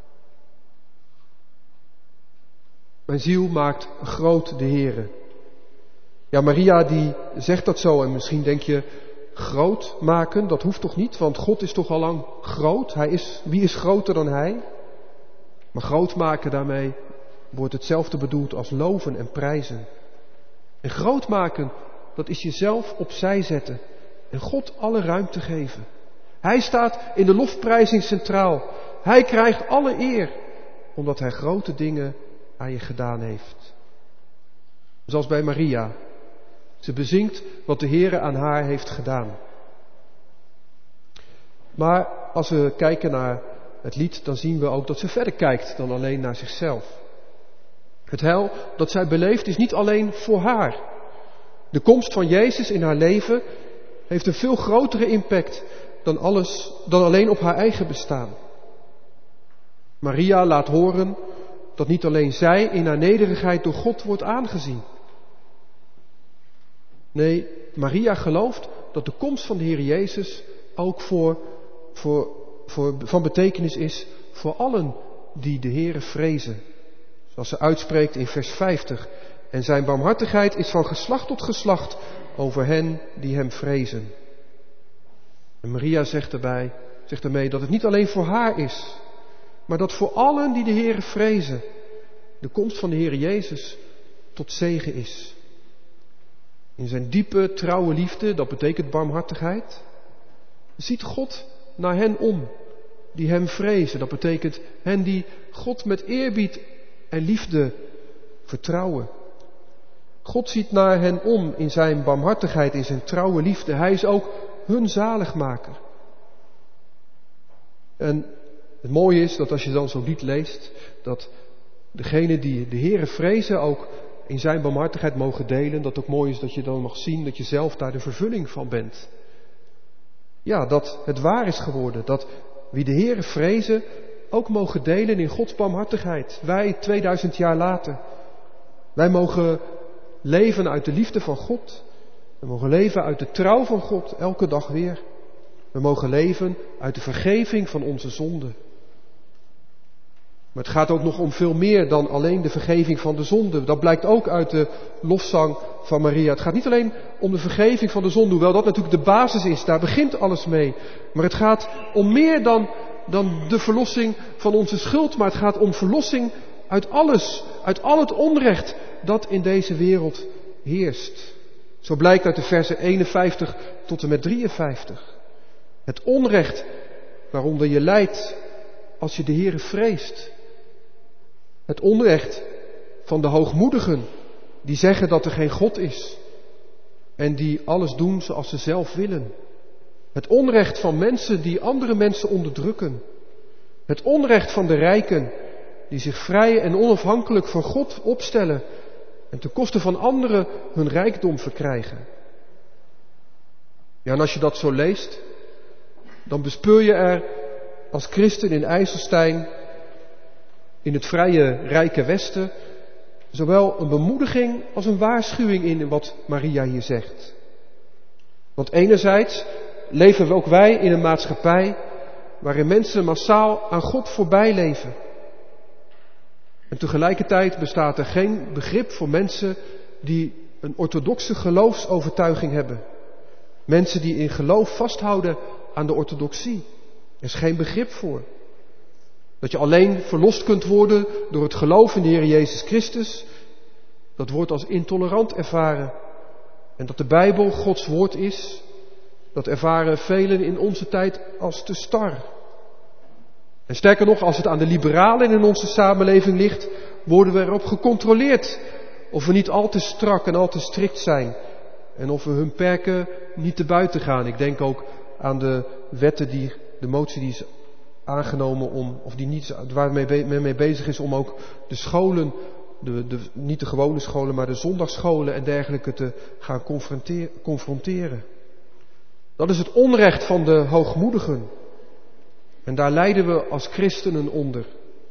Mijn ziel maakt groot de Heere. Ja, Maria die zegt dat zo en misschien denk je, groot maken, dat hoeft toch niet, want God is toch al lang groot. Wie is groter dan Hij? Maar groot maken, daarmee wordt hetzelfde bedoeld als loven en prijzen. En groot maken, dat is jezelf opzij zetten en God alle ruimte geven. Hij staat in de lofprijzing centraal. Hij krijgt alle eer, omdat Hij grote dingen aan je gedaan heeft. Zoals bij Maria. Ze bezingt wat de Heere aan haar heeft gedaan. Maar als we kijken naar het lied, dan zien we ook dat ze verder kijkt dan alleen naar zichzelf. Het heil dat zij beleeft is niet alleen voor haar. De komst van Jezus in haar leven heeft een veel grotere impact dan alleen op haar eigen bestaan. Maria laat horen dat niet alleen zij in haar nederigheid door God wordt aangezien. Nee, Maria gelooft dat de komst van de Heer Jezus ook van betekenis is voor allen die de Heere vrezen. Zoals ze uitspreekt in vers 50. En zijn barmhartigheid is van geslacht tot geslacht over hen die hem vrezen. En Maria zegt ermee dat het niet alleen voor haar is, maar dat voor allen die de Heere vrezen, de komst van de Heere Jezus tot zegen is. In zijn diepe, trouwe liefde, dat betekent barmhartigheid, ziet God naar hen om, die hem vrezen. Dat betekent hen die God met eerbied en liefde vertrouwen. God ziet naar hen om in zijn barmhartigheid, in zijn trouwe liefde. Hij is ook hun zaligmaker. En het mooie is dat als je dan zo'n lied leest, dat degenen die de Heere vrezen ook in zijn barmhartigheid mogen delen. Dat ook mooi is dat je dan mag zien dat je zelf daar de vervulling van bent. Ja, dat het waar is geworden. Dat wie de Heere vrezen ook mogen delen in Gods barmhartigheid. Wij 2000 jaar later. Wij mogen leven uit de liefde van God. We mogen leven uit de trouw van God elke dag weer. We mogen leven uit de vergeving van onze zonden. Maar het gaat ook nog om veel meer dan alleen de vergeving van de zonde. Dat blijkt ook uit de lofzang van Maria. Het gaat niet alleen om de vergeving van de zonde, hoewel dat natuurlijk de basis is. Daar begint alles mee. Maar het gaat om meer dan de verlossing van onze schuld. Maar het gaat om verlossing uit alles. Uit al het onrecht dat in deze wereld heerst. Zo blijkt uit de versen 51 tot en met 53. Het onrecht waaronder je lijdt als je de Heere vreest. Het onrecht van de hoogmoedigen die zeggen dat er geen God is en die alles doen zoals ze zelf willen. Het onrecht van mensen die andere mensen onderdrukken. Het onrecht van de rijken die zich vrij en onafhankelijk van God opstellen en ten koste van anderen hun rijkdom verkrijgen. Ja, en als je dat zo leest, dan bespeur je er als christen in IJsselstein, in het vrije, rijke Westen, zowel een bemoediging als een waarschuwing in wat Maria hier zegt. Want enerzijds leven we ook wij in een maatschappij waarin mensen massaal aan God voorbij leven. En tegelijkertijd bestaat er geen begrip voor mensen die een orthodoxe geloofsovertuiging hebben. Mensen die in geloof vasthouden aan de orthodoxie. Er is geen begrip voor. Dat je alleen verlost kunt worden door het geloof in de Heer Jezus Christus, dat wordt als intolerant ervaren. En dat de Bijbel Gods woord is, dat ervaren velen in onze tijd als te star. En sterker nog, als het aan de liberalen in onze samenleving ligt, worden we erop gecontroleerd of we niet al te strak en al te strikt zijn. En of we hun perken niet te buiten gaan. Ik denk ook aan de wetten de motie die is aangenomen waar men mee bezig is om ook de scholen, niet de gewone scholen, maar de zondagsscholen en dergelijke te gaan confronteren. Dat is het onrecht van de hoogmoedigen. En daar lijden we als christenen onder.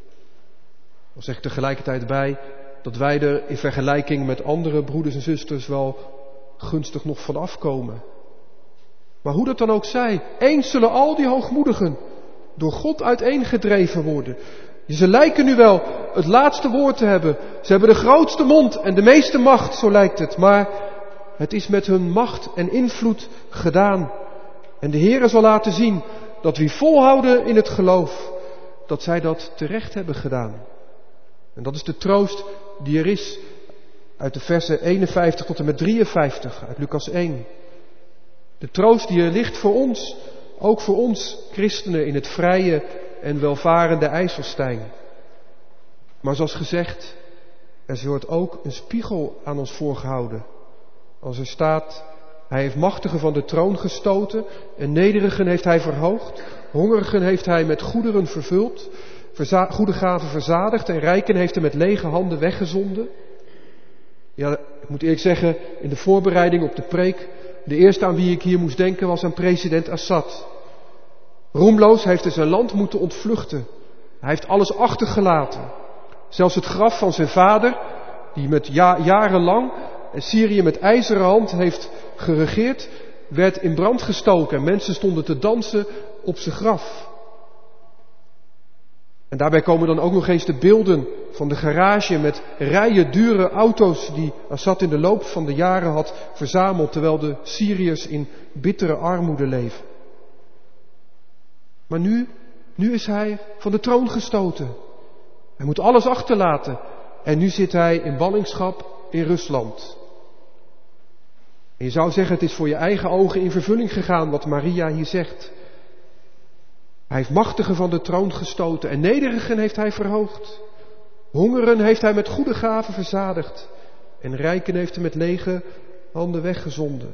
Dan zeg ik tegelijkertijd bij dat wij er in vergelijking met andere broeders en zusters wel gunstig nog van afkomen. Maar hoe dat dan ook zij, eens zullen al die hoogmoedigen door God uiteengedreven worden. Ze lijken nu wel het laatste woord te hebben. Ze hebben de grootste mond en de meeste macht, zo lijkt het. Maar het is met hun macht en invloed gedaan. En de Heere zal laten zien dat wie volhouden in het geloof, dat zij dat terecht hebben gedaan. En dat is de troost die er is uit de versen 51 tot en met 53 uit Lucas 1. De troost die er ligt voor ons, ook voor ons christenen in het vrije en welvarende IJsselstein. Maar zoals gezegd, er wordt ook een spiegel aan ons voorgehouden. Als er staat, hij heeft machtigen van de troon gestoten en nederigen heeft hij verhoogd. Hongerigen heeft hij met goederen vervuld, goede gaven verzadigd en rijken heeft hij met lege handen weggezonden. Ja, ik moet eerlijk zeggen, in de voorbereiding op de preek, de eerste aan wie ik hier moest denken was aan president Assad. Roemloos heeft hij zijn land moeten ontvluchten. Hij heeft alles achtergelaten. Zelfs het graf van zijn vader, die met jarenlang Syrië met ijzeren hand heeft geregeerd, werd in brand gestoken en mensen stonden te dansen op zijn graf. En daarbij komen dan ook nog eens de beelden van de garage met rijen dure auto's die Assad in de loop van de jaren had verzameld, terwijl de Syriërs in bittere armoede leven. Maar nu is hij van de troon gestoten. Hij moet alles achterlaten. En nu zit hij in ballingschap in Rusland. En je zou zeggen, het is voor je eigen ogen in vervulling gegaan wat Maria hier zegt. Hij heeft machtigen van de troon gestoten en nederigen heeft hij verhoogd. Hongeren heeft hij met goede gaven verzadigd. En rijken heeft hij met lege handen weggezonden.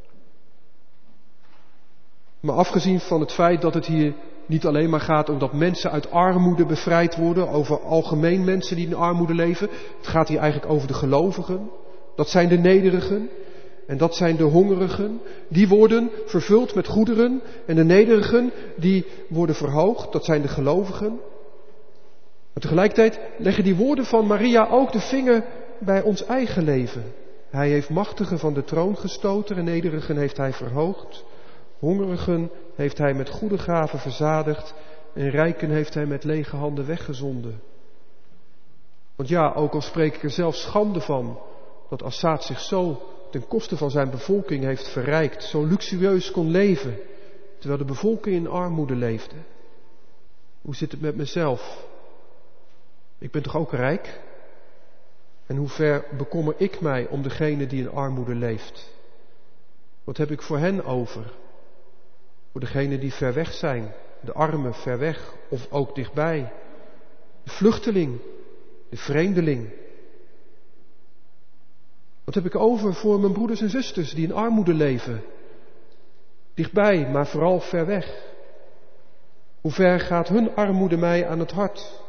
Maar afgezien van het feit dat het hier niet alleen maar gaat om dat mensen uit armoede bevrijd worden, over algemeen mensen die in armoede leven. Het gaat hier eigenlijk over de gelovigen. Dat zijn de nederigen en dat zijn de hongerigen. Die worden vervuld met goederen en de nederigen die worden verhoogd. Dat zijn de gelovigen. Maar tegelijkertijd leggen die woorden van Maria ook de vinger bij ons eigen leven. Hij heeft machtigen van de troon gestoten en nederigen heeft hij verhoogd. Hongerigen heeft hij met goede gaven verzadigd en rijken heeft hij met lege handen weggezonden. Want ja, ook al spreek ik er zelf schande van dat Assad zich zo ten koste van zijn bevolking heeft verrijkt, zo luxueus kon leven, terwijl de bevolking in armoede leefde. Hoe zit het met mezelf? Ik ben toch ook rijk? En hoe ver bekommer ik mij om degene die in armoede leeft? Wat heb ik voor hen over? Voor degenen die ver weg zijn, de armen ver weg of ook dichtbij. De vluchteling, de vreemdeling. Wat heb ik over voor mijn broeders en zusters die in armoede leven? Dichtbij, maar vooral ver weg. Hoe ver gaat hun armoede mij aan het hart?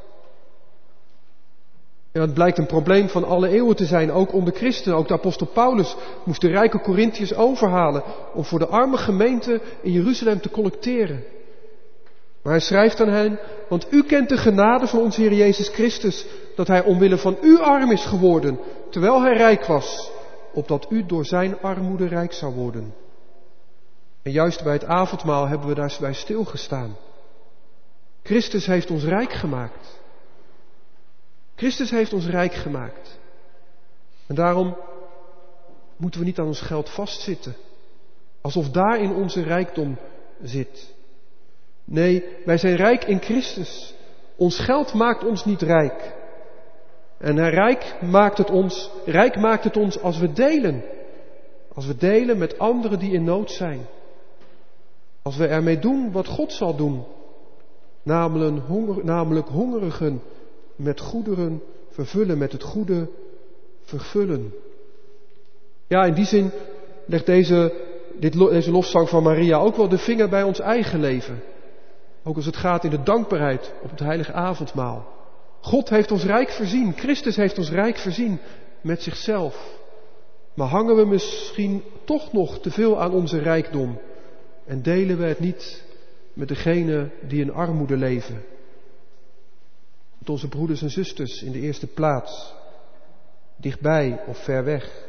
En het blijkt een probleem van alle eeuwen te zijn, ook onder christenen. Ook de apostel Paulus moest de rijke Corinthiërs overhalen om voor de arme gemeente in Jeruzalem te collecteren. Maar hij schrijft aan hen, want u kent de genade van onze Heer Jezus Christus, dat hij omwille van u arm is geworden, terwijl hij rijk was, opdat u door zijn armoede rijk zou worden. En juist bij het avondmaal hebben we daarbij stilgestaan. Christus heeft ons rijk gemaakt. Christus heeft ons rijk gemaakt. En daarom moeten we niet aan ons geld vastzitten. Alsof daarin onze rijkdom zit. Nee, wij zijn rijk in Christus. Ons geld maakt ons niet rijk. En rijk maakt het ons als we delen. Als we delen met anderen die in nood zijn. Als we ermee doen wat God zal doen. Namelijk hongerigen met goederen vervullen, met het goede vervullen. Ja, in die zin legt deze lofzang van Maria ook wel de vinger bij ons eigen leven. Ook als het gaat in de dankbaarheid op het heilige avondmaal. God heeft ons rijk voorzien, Christus heeft ons rijk voorzien met zichzelf. Maar hangen we misschien toch nog te veel aan onze rijkdom en delen we het niet met degenen die in armoede leven? Met onze broeders en zusters in de eerste plaats, dichtbij of ver weg.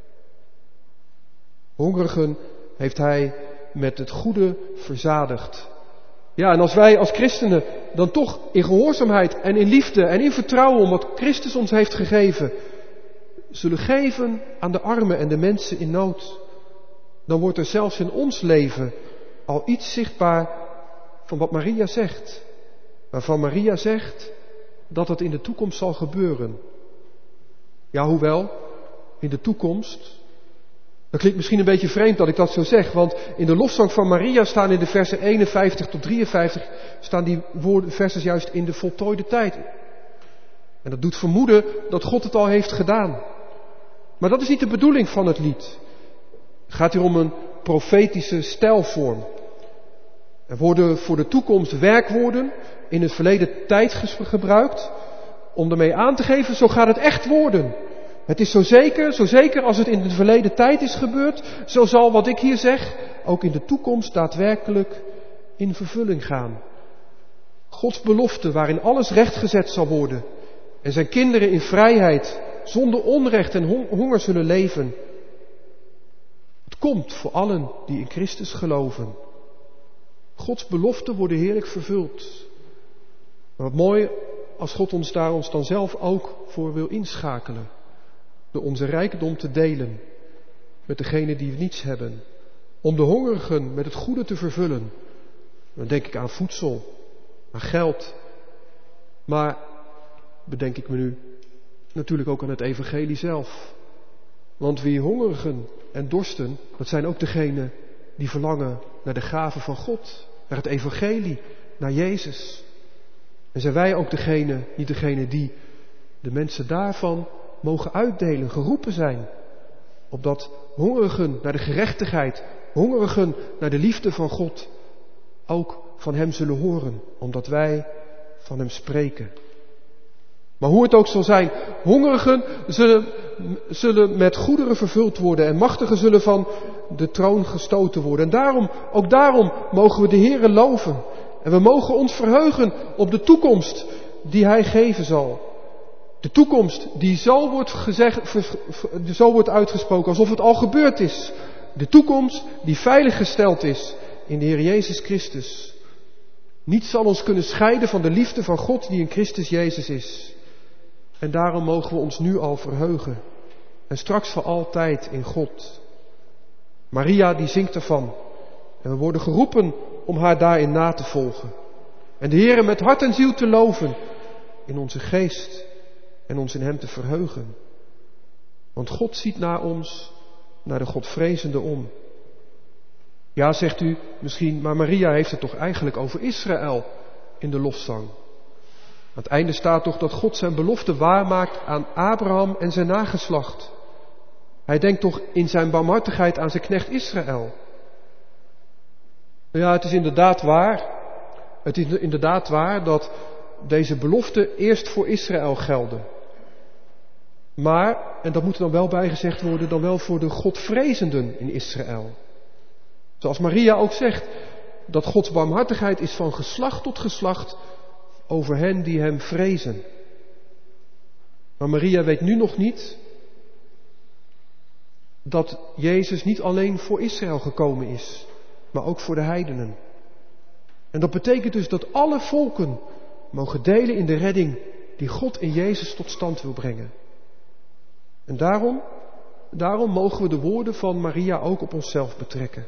Hongerigen heeft hij met het goede verzadigd. Ja, en als wij als christenen dan toch in gehoorzaamheid en in liefde en in vertrouwen om wat Christus ons heeft gegeven, zullen geven aan de armen en de mensen in nood, dan wordt er zelfs in ons leven al iets zichtbaar van wat Maria zegt. Waarvan Maria zegt dat het in de toekomst zal gebeuren. Ja, hoewel, in de toekomst. Dat klinkt misschien een beetje vreemd dat ik dat zo zeg, want in de lofzang van Maria staan in de versen 51 tot 53, staan die versen juist in de voltooide tijd. En dat doet vermoeden dat God het al heeft gedaan. Maar dat is niet de bedoeling van het lied. Het gaat hier om een profetische stijlvorm. Er worden voor de toekomst werkwoorden in het verleden tijd gebruikt om ermee aan te geven, zo gaat het echt worden. Het is zo zeker als het in de verleden tijd is gebeurd, zo zal wat ik hier zeg ook in de toekomst daadwerkelijk in vervulling gaan. Gods belofte waarin alles rechtgezet zal worden en zijn kinderen in vrijheid, zonder onrecht en honger zullen leven. Het komt voor allen die in Christus geloven. Gods beloften worden heerlijk vervuld. Maar wat mooi als God ons daar dan zelf ook voor wil inschakelen. Door onze rijkdom te delen met degenen die niets hebben. Om de hongerigen met het goede te vervullen. Dan denk ik aan voedsel, aan geld. Maar bedenk ik me nu natuurlijk ook aan het evangelie zelf. Want wie hongerigen en dorsten, dat zijn ook degenen die verlangen naar de gave van God. Naar het evangelie, naar Jezus. En zijn wij ook niet degene die de mensen daarvan mogen uitdelen, geroepen zijn. Opdat hongerigen naar de gerechtigheid, hongerigen naar de liefde van God, ook van hem zullen horen, omdat wij van hem spreken. Maar hoe het ook zal zijn, hongerigen zullen met goederen vervuld worden en machtigen zullen van de troon gestoten worden. En daarom mogen we de Heere loven. En we mogen ons verheugen op de toekomst die hij geven zal. De toekomst die zo wordt uitgesproken alsof het al gebeurd is. De toekomst die veilig gesteld is in de Heer Jezus Christus. Niets zal ons kunnen scheiden van de liefde van God die in Christus Jezus is. En daarom mogen we ons nu al verheugen. En straks voor altijd in God. Maria die zingt ervan. En we worden geroepen om haar daarin na te volgen. En de Heere met hart en ziel te loven in onze geest. En ons in hem te verheugen. Want God ziet naar ons, naar de Godvrezende om. Ja, zegt u misschien, maar Maria heeft het toch eigenlijk over Israël in de lofzang. Aan het einde staat toch dat God zijn belofte waarmaakt aan Abraham en zijn nageslacht. Hij denkt toch in zijn barmhartigheid aan zijn knecht Israël. Ja, het is inderdaad waar. Het is inderdaad waar dat deze beloften eerst voor Israël gelden. Maar, en dat moet er dan wel bijgezegd worden, dan wel voor de Godvrezenden in Israël. Zoals Maria ook zegt, dat Gods barmhartigheid is van geslacht tot geslacht over hen die hem vrezen. Maar Maria weet nu nog niet dat Jezus niet alleen voor Israël gekomen is, maar ook voor de heidenen. En dat betekent dus dat alle volken mogen delen in de redding die God in Jezus tot stand wil brengen. En daarom mogen we de woorden van Maria ook op onszelf betrekken.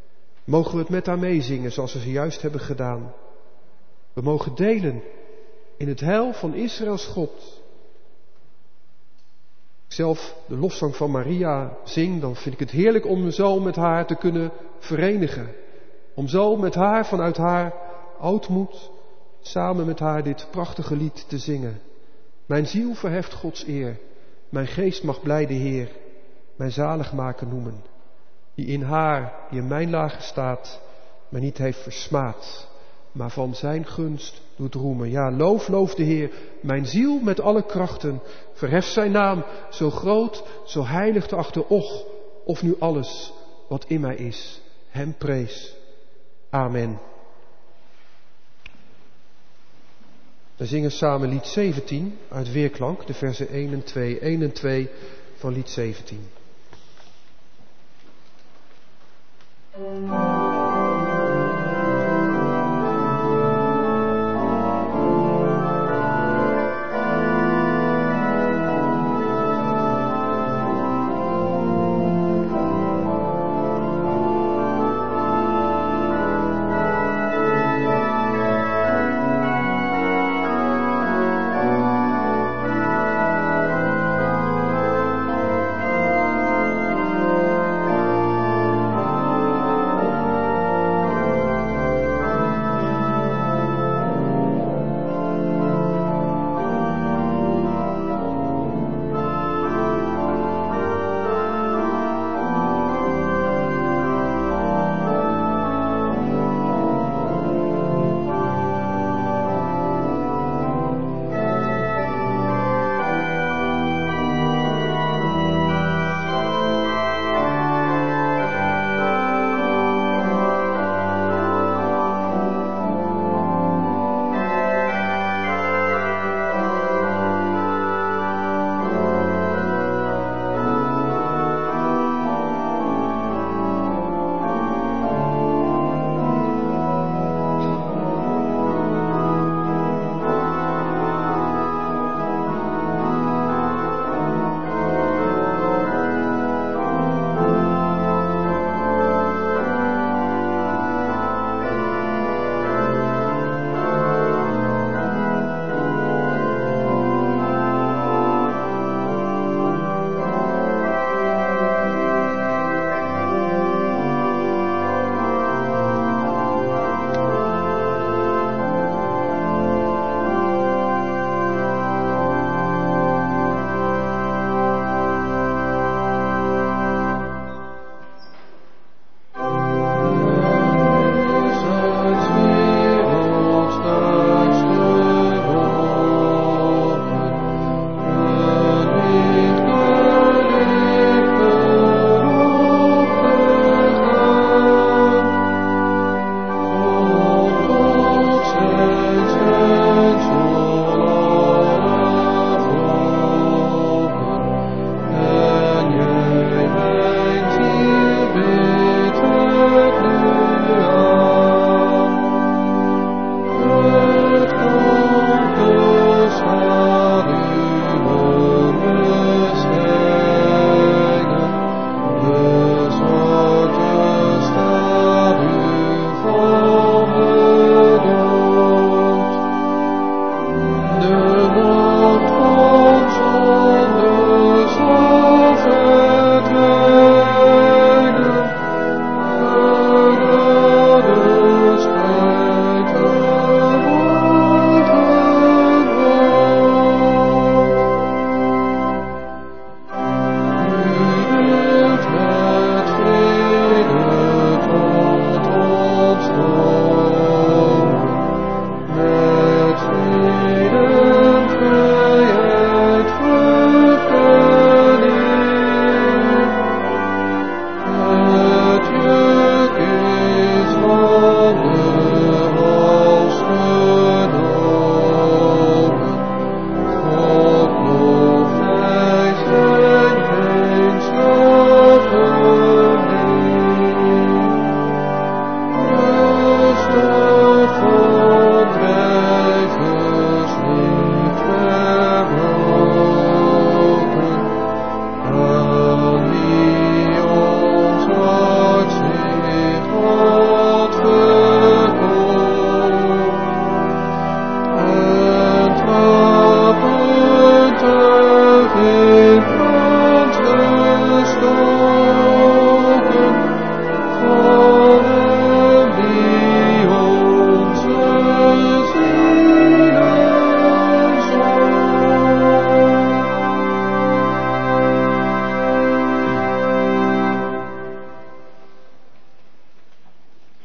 Mogen we het met haar meezingen zoals we ze juist hebben gedaan. We mogen delen in het heil van Israëls God. Als ik zelf de lofzang van Maria zing, dan vind ik het heerlijk om me zo met haar te kunnen verenigen. Om zo met haar vanuit haar oudmoed samen met haar dit prachtige lied te zingen. Mijn ziel verheft Gods eer, mijn geest mag blij de Heer, mijn zaligmaker noemen. Die in haar, die in mijn lager staat, mij niet heeft versmaad, maar van zijn gunst doet roemen. Ja, loof de Heer, mijn ziel met alle krachten, verhef zijn naam, zo groot, zo heilig te achter. Och, of nu alles wat in mij is, hem prees. Amen. We zingen samen lied 17 uit Weerklank, de versen 1 en 2 van lied 17.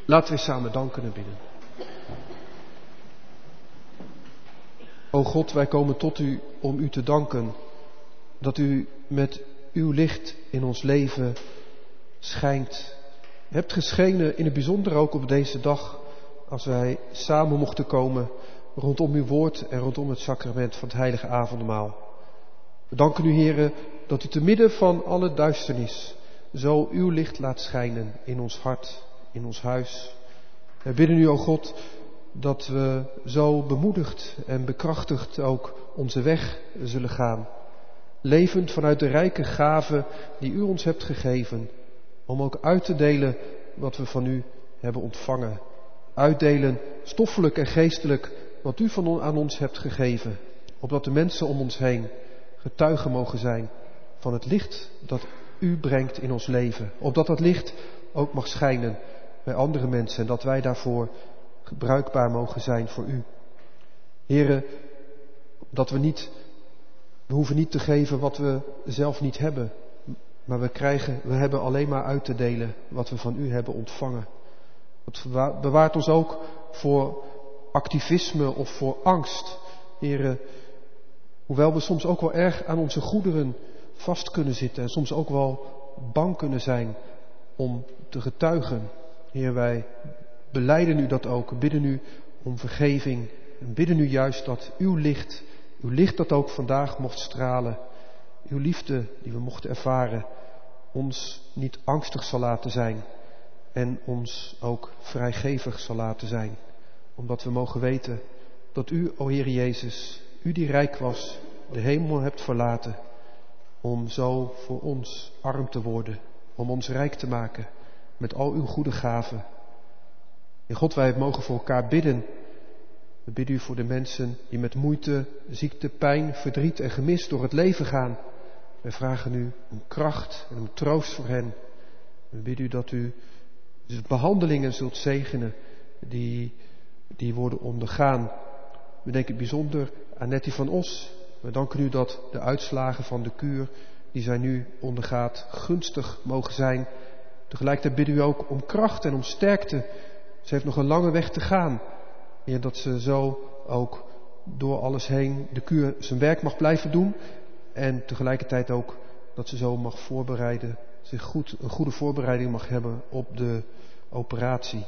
Laten we samen danken en bidden. O God, wij komen tot u om u te danken dat u met uw licht in ons leven schijnt. Hebt geschenen in het bijzonder ook op deze dag als wij samen mochten komen rondom uw woord en rondom het sacrament van het heilige avondmaal. We danken u, Heere, dat u te midden van alle duisternis zo uw licht laat schijnen in ons hart, in ons huis. Wij bidden u, o God, dat we zo bemoedigd en bekrachtigd ook onze weg zullen gaan. Levend vanuit de rijke gave die u ons hebt gegeven, om ook uit te delen wat we van u hebben ontvangen. Uitdelen, stoffelijk en geestelijk, wat u aan ons hebt gegeven. Opdat de mensen om ons heen getuigen mogen zijn van het licht dat u brengt in ons leven. Opdat dat licht ook mag schijnen bij andere mensen en dat wij daarvoor bruikbaar mogen zijn voor u. Here, dat we hoeven niet te geven wat we zelf niet hebben. Maar we hebben alleen maar uit te delen wat we van u hebben ontvangen. Het bewaart ons ook voor activisme of voor angst. Here, hoewel we soms ook wel erg aan onze goederen vast kunnen zitten en soms ook wel bang kunnen zijn om te getuigen. Heer, wij belijden u dat ook, bidden u om vergeving en bidden u juist dat uw licht dat ook vandaag mocht stralen, uw liefde die we mochten ervaren, ons niet angstig zal laten zijn en ons ook vrijgevig zal laten zijn. Omdat we mogen weten dat u, o Heer Jezus, u die rijk was, de hemel hebt verlaten om zo voor ons arm te worden, om ons rijk te maken met al uw goede gaven. Heer God, wij mogen voor elkaar bidden. We bidden u voor de mensen die met moeite, ziekte, pijn, verdriet en gemis door het leven gaan. Wij vragen u om kracht en om troost voor hen. We bidden u dat u de behandelingen zult zegenen die worden ondergaan. We denken bijzonder aan Nettie van Os. We danken u dat de uitslagen van de kuur die zij nu ondergaat gunstig mogen zijn. Tegelijkertijd bidden u ook om kracht en om sterkte. Ze heeft nog een lange weg te gaan. Heer, dat ze zo ook door alles heen de kuur zijn werk mag blijven doen. En tegelijkertijd ook dat ze zo mag voorbereiden, een goede voorbereiding mag hebben op de operatie.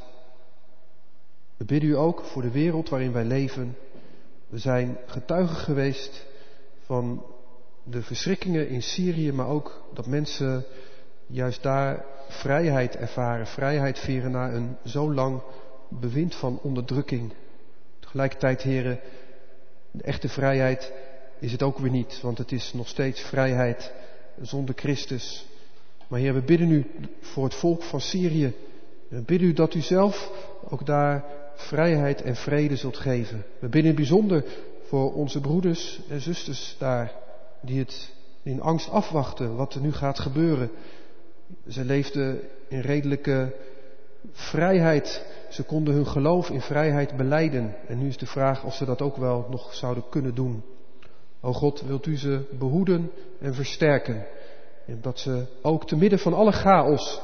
We bidden u ook voor de wereld waarin wij leven. We zijn getuigen geweest van de verschrikkingen in Syrië, maar ook dat mensen juist daar vrijheid ervaren, vrijheid vieren na een zo lang bewind van onderdrukking. Tegelijkertijd, heren, de echte vrijheid is het ook weer niet, want het is nog steeds vrijheid zonder Christus. Maar Heer, we bidden u voor het volk van Syrië. We bidden u dat u zelf ook daar vrijheid en vrede zult geven. We bidden in het bijzonder voor onze broeders en zusters daar, die het in angst afwachten wat er nu gaat gebeuren. Ze leefden in redelijke vrijheid. Ze konden hun geloof in vrijheid belijden. En nu is de vraag of ze dat ook wel nog zouden kunnen doen. O God, wilt u ze behoeden en versterken. En dat ze ook te midden van alle chaos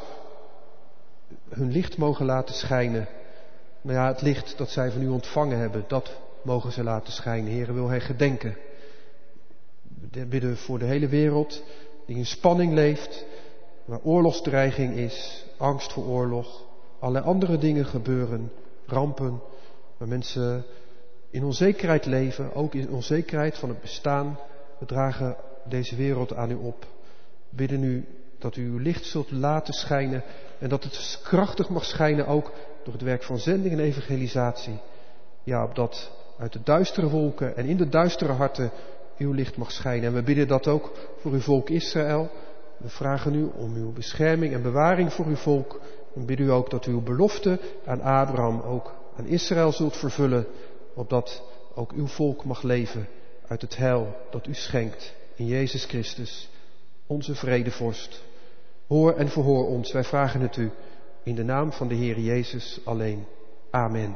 hun licht mogen laten schijnen. Nou ja, het licht dat zij van u ontvangen hebben, dat mogen ze laten schijnen. Heere, wil hij gedenken. We bidden voor de hele wereld die in spanning leeft, waar oorlogsdreiging is, angst voor oorlog, allerlei andere dingen gebeuren, rampen, waar mensen in onzekerheid leven, ook in onzekerheid van het bestaan. We dragen deze wereld aan u op. We bidden u dat u uw licht zult laten schijnen en dat het krachtig mag schijnen ook door het werk van zending en evangelisatie. Ja, opdat uit de duistere wolken en in de duistere harten uw licht mag schijnen. En we bidden dat ook voor uw volk Israël. We vragen u om uw bescherming en bewaring voor uw volk. En bidden u ook dat u uw belofte aan Abraham ook aan Israël zult vervullen. Opdat ook uw volk mag leven uit het heil dat u schenkt in Jezus Christus, onze vredevorst. Hoor en verhoor ons, wij vragen het u in de naam van de Heer Jezus alleen. Amen.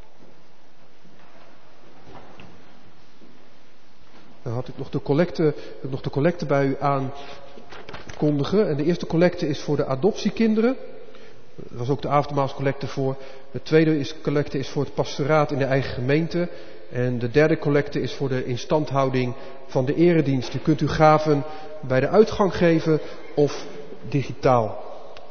Dan had ik nog de collecte bij u aankondigen. En de eerste collecte is voor de adoptiekinderen. Er was ook de avondmaalscollecte voor. De tweede collecte is voor het pastoraat in de eigen gemeente. En de derde collecte is voor de instandhouding van de eredienst. U kunt uw gaven bij de uitgang geven of digitaal.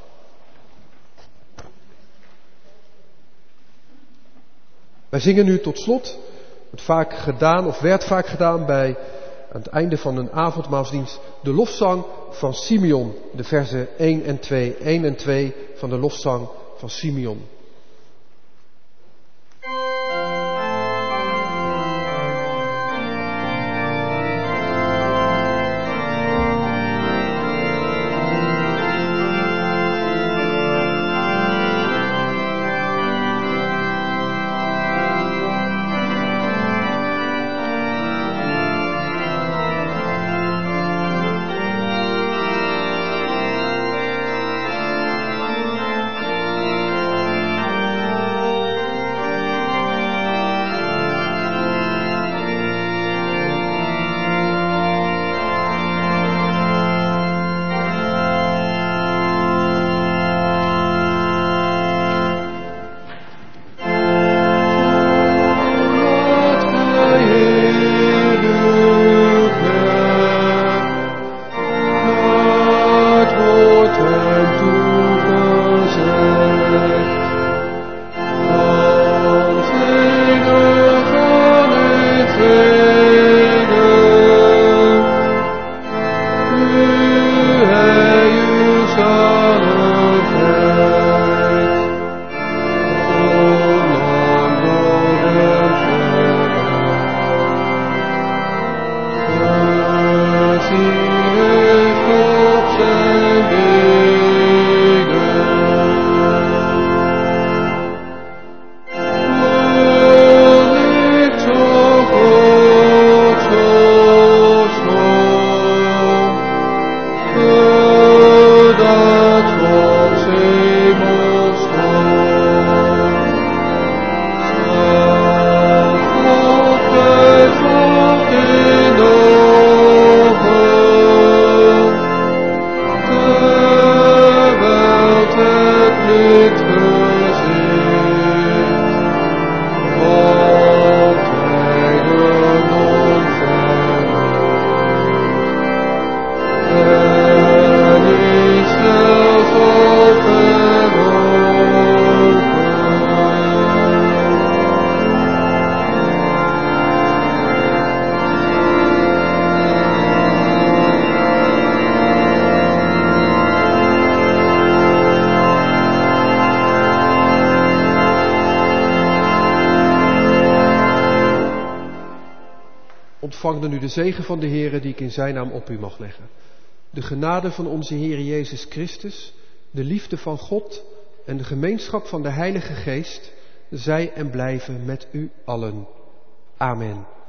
Wij zingen nu tot slot, het vaak gedaan of werd vaak gedaan bij aan het einde van een avondmaalsdienst, de lofzang van Simeon. De verzen 1 en 2, 1 en 2 van de lofzang van Simeon. Ontvang dan nu de zegen van de Heere die ik in zijn naam op u mag leggen. De genade van onze Heere Jezus Christus, de liefde van God en de gemeenschap van de Heilige Geest, zij en blijven met u allen. Amen.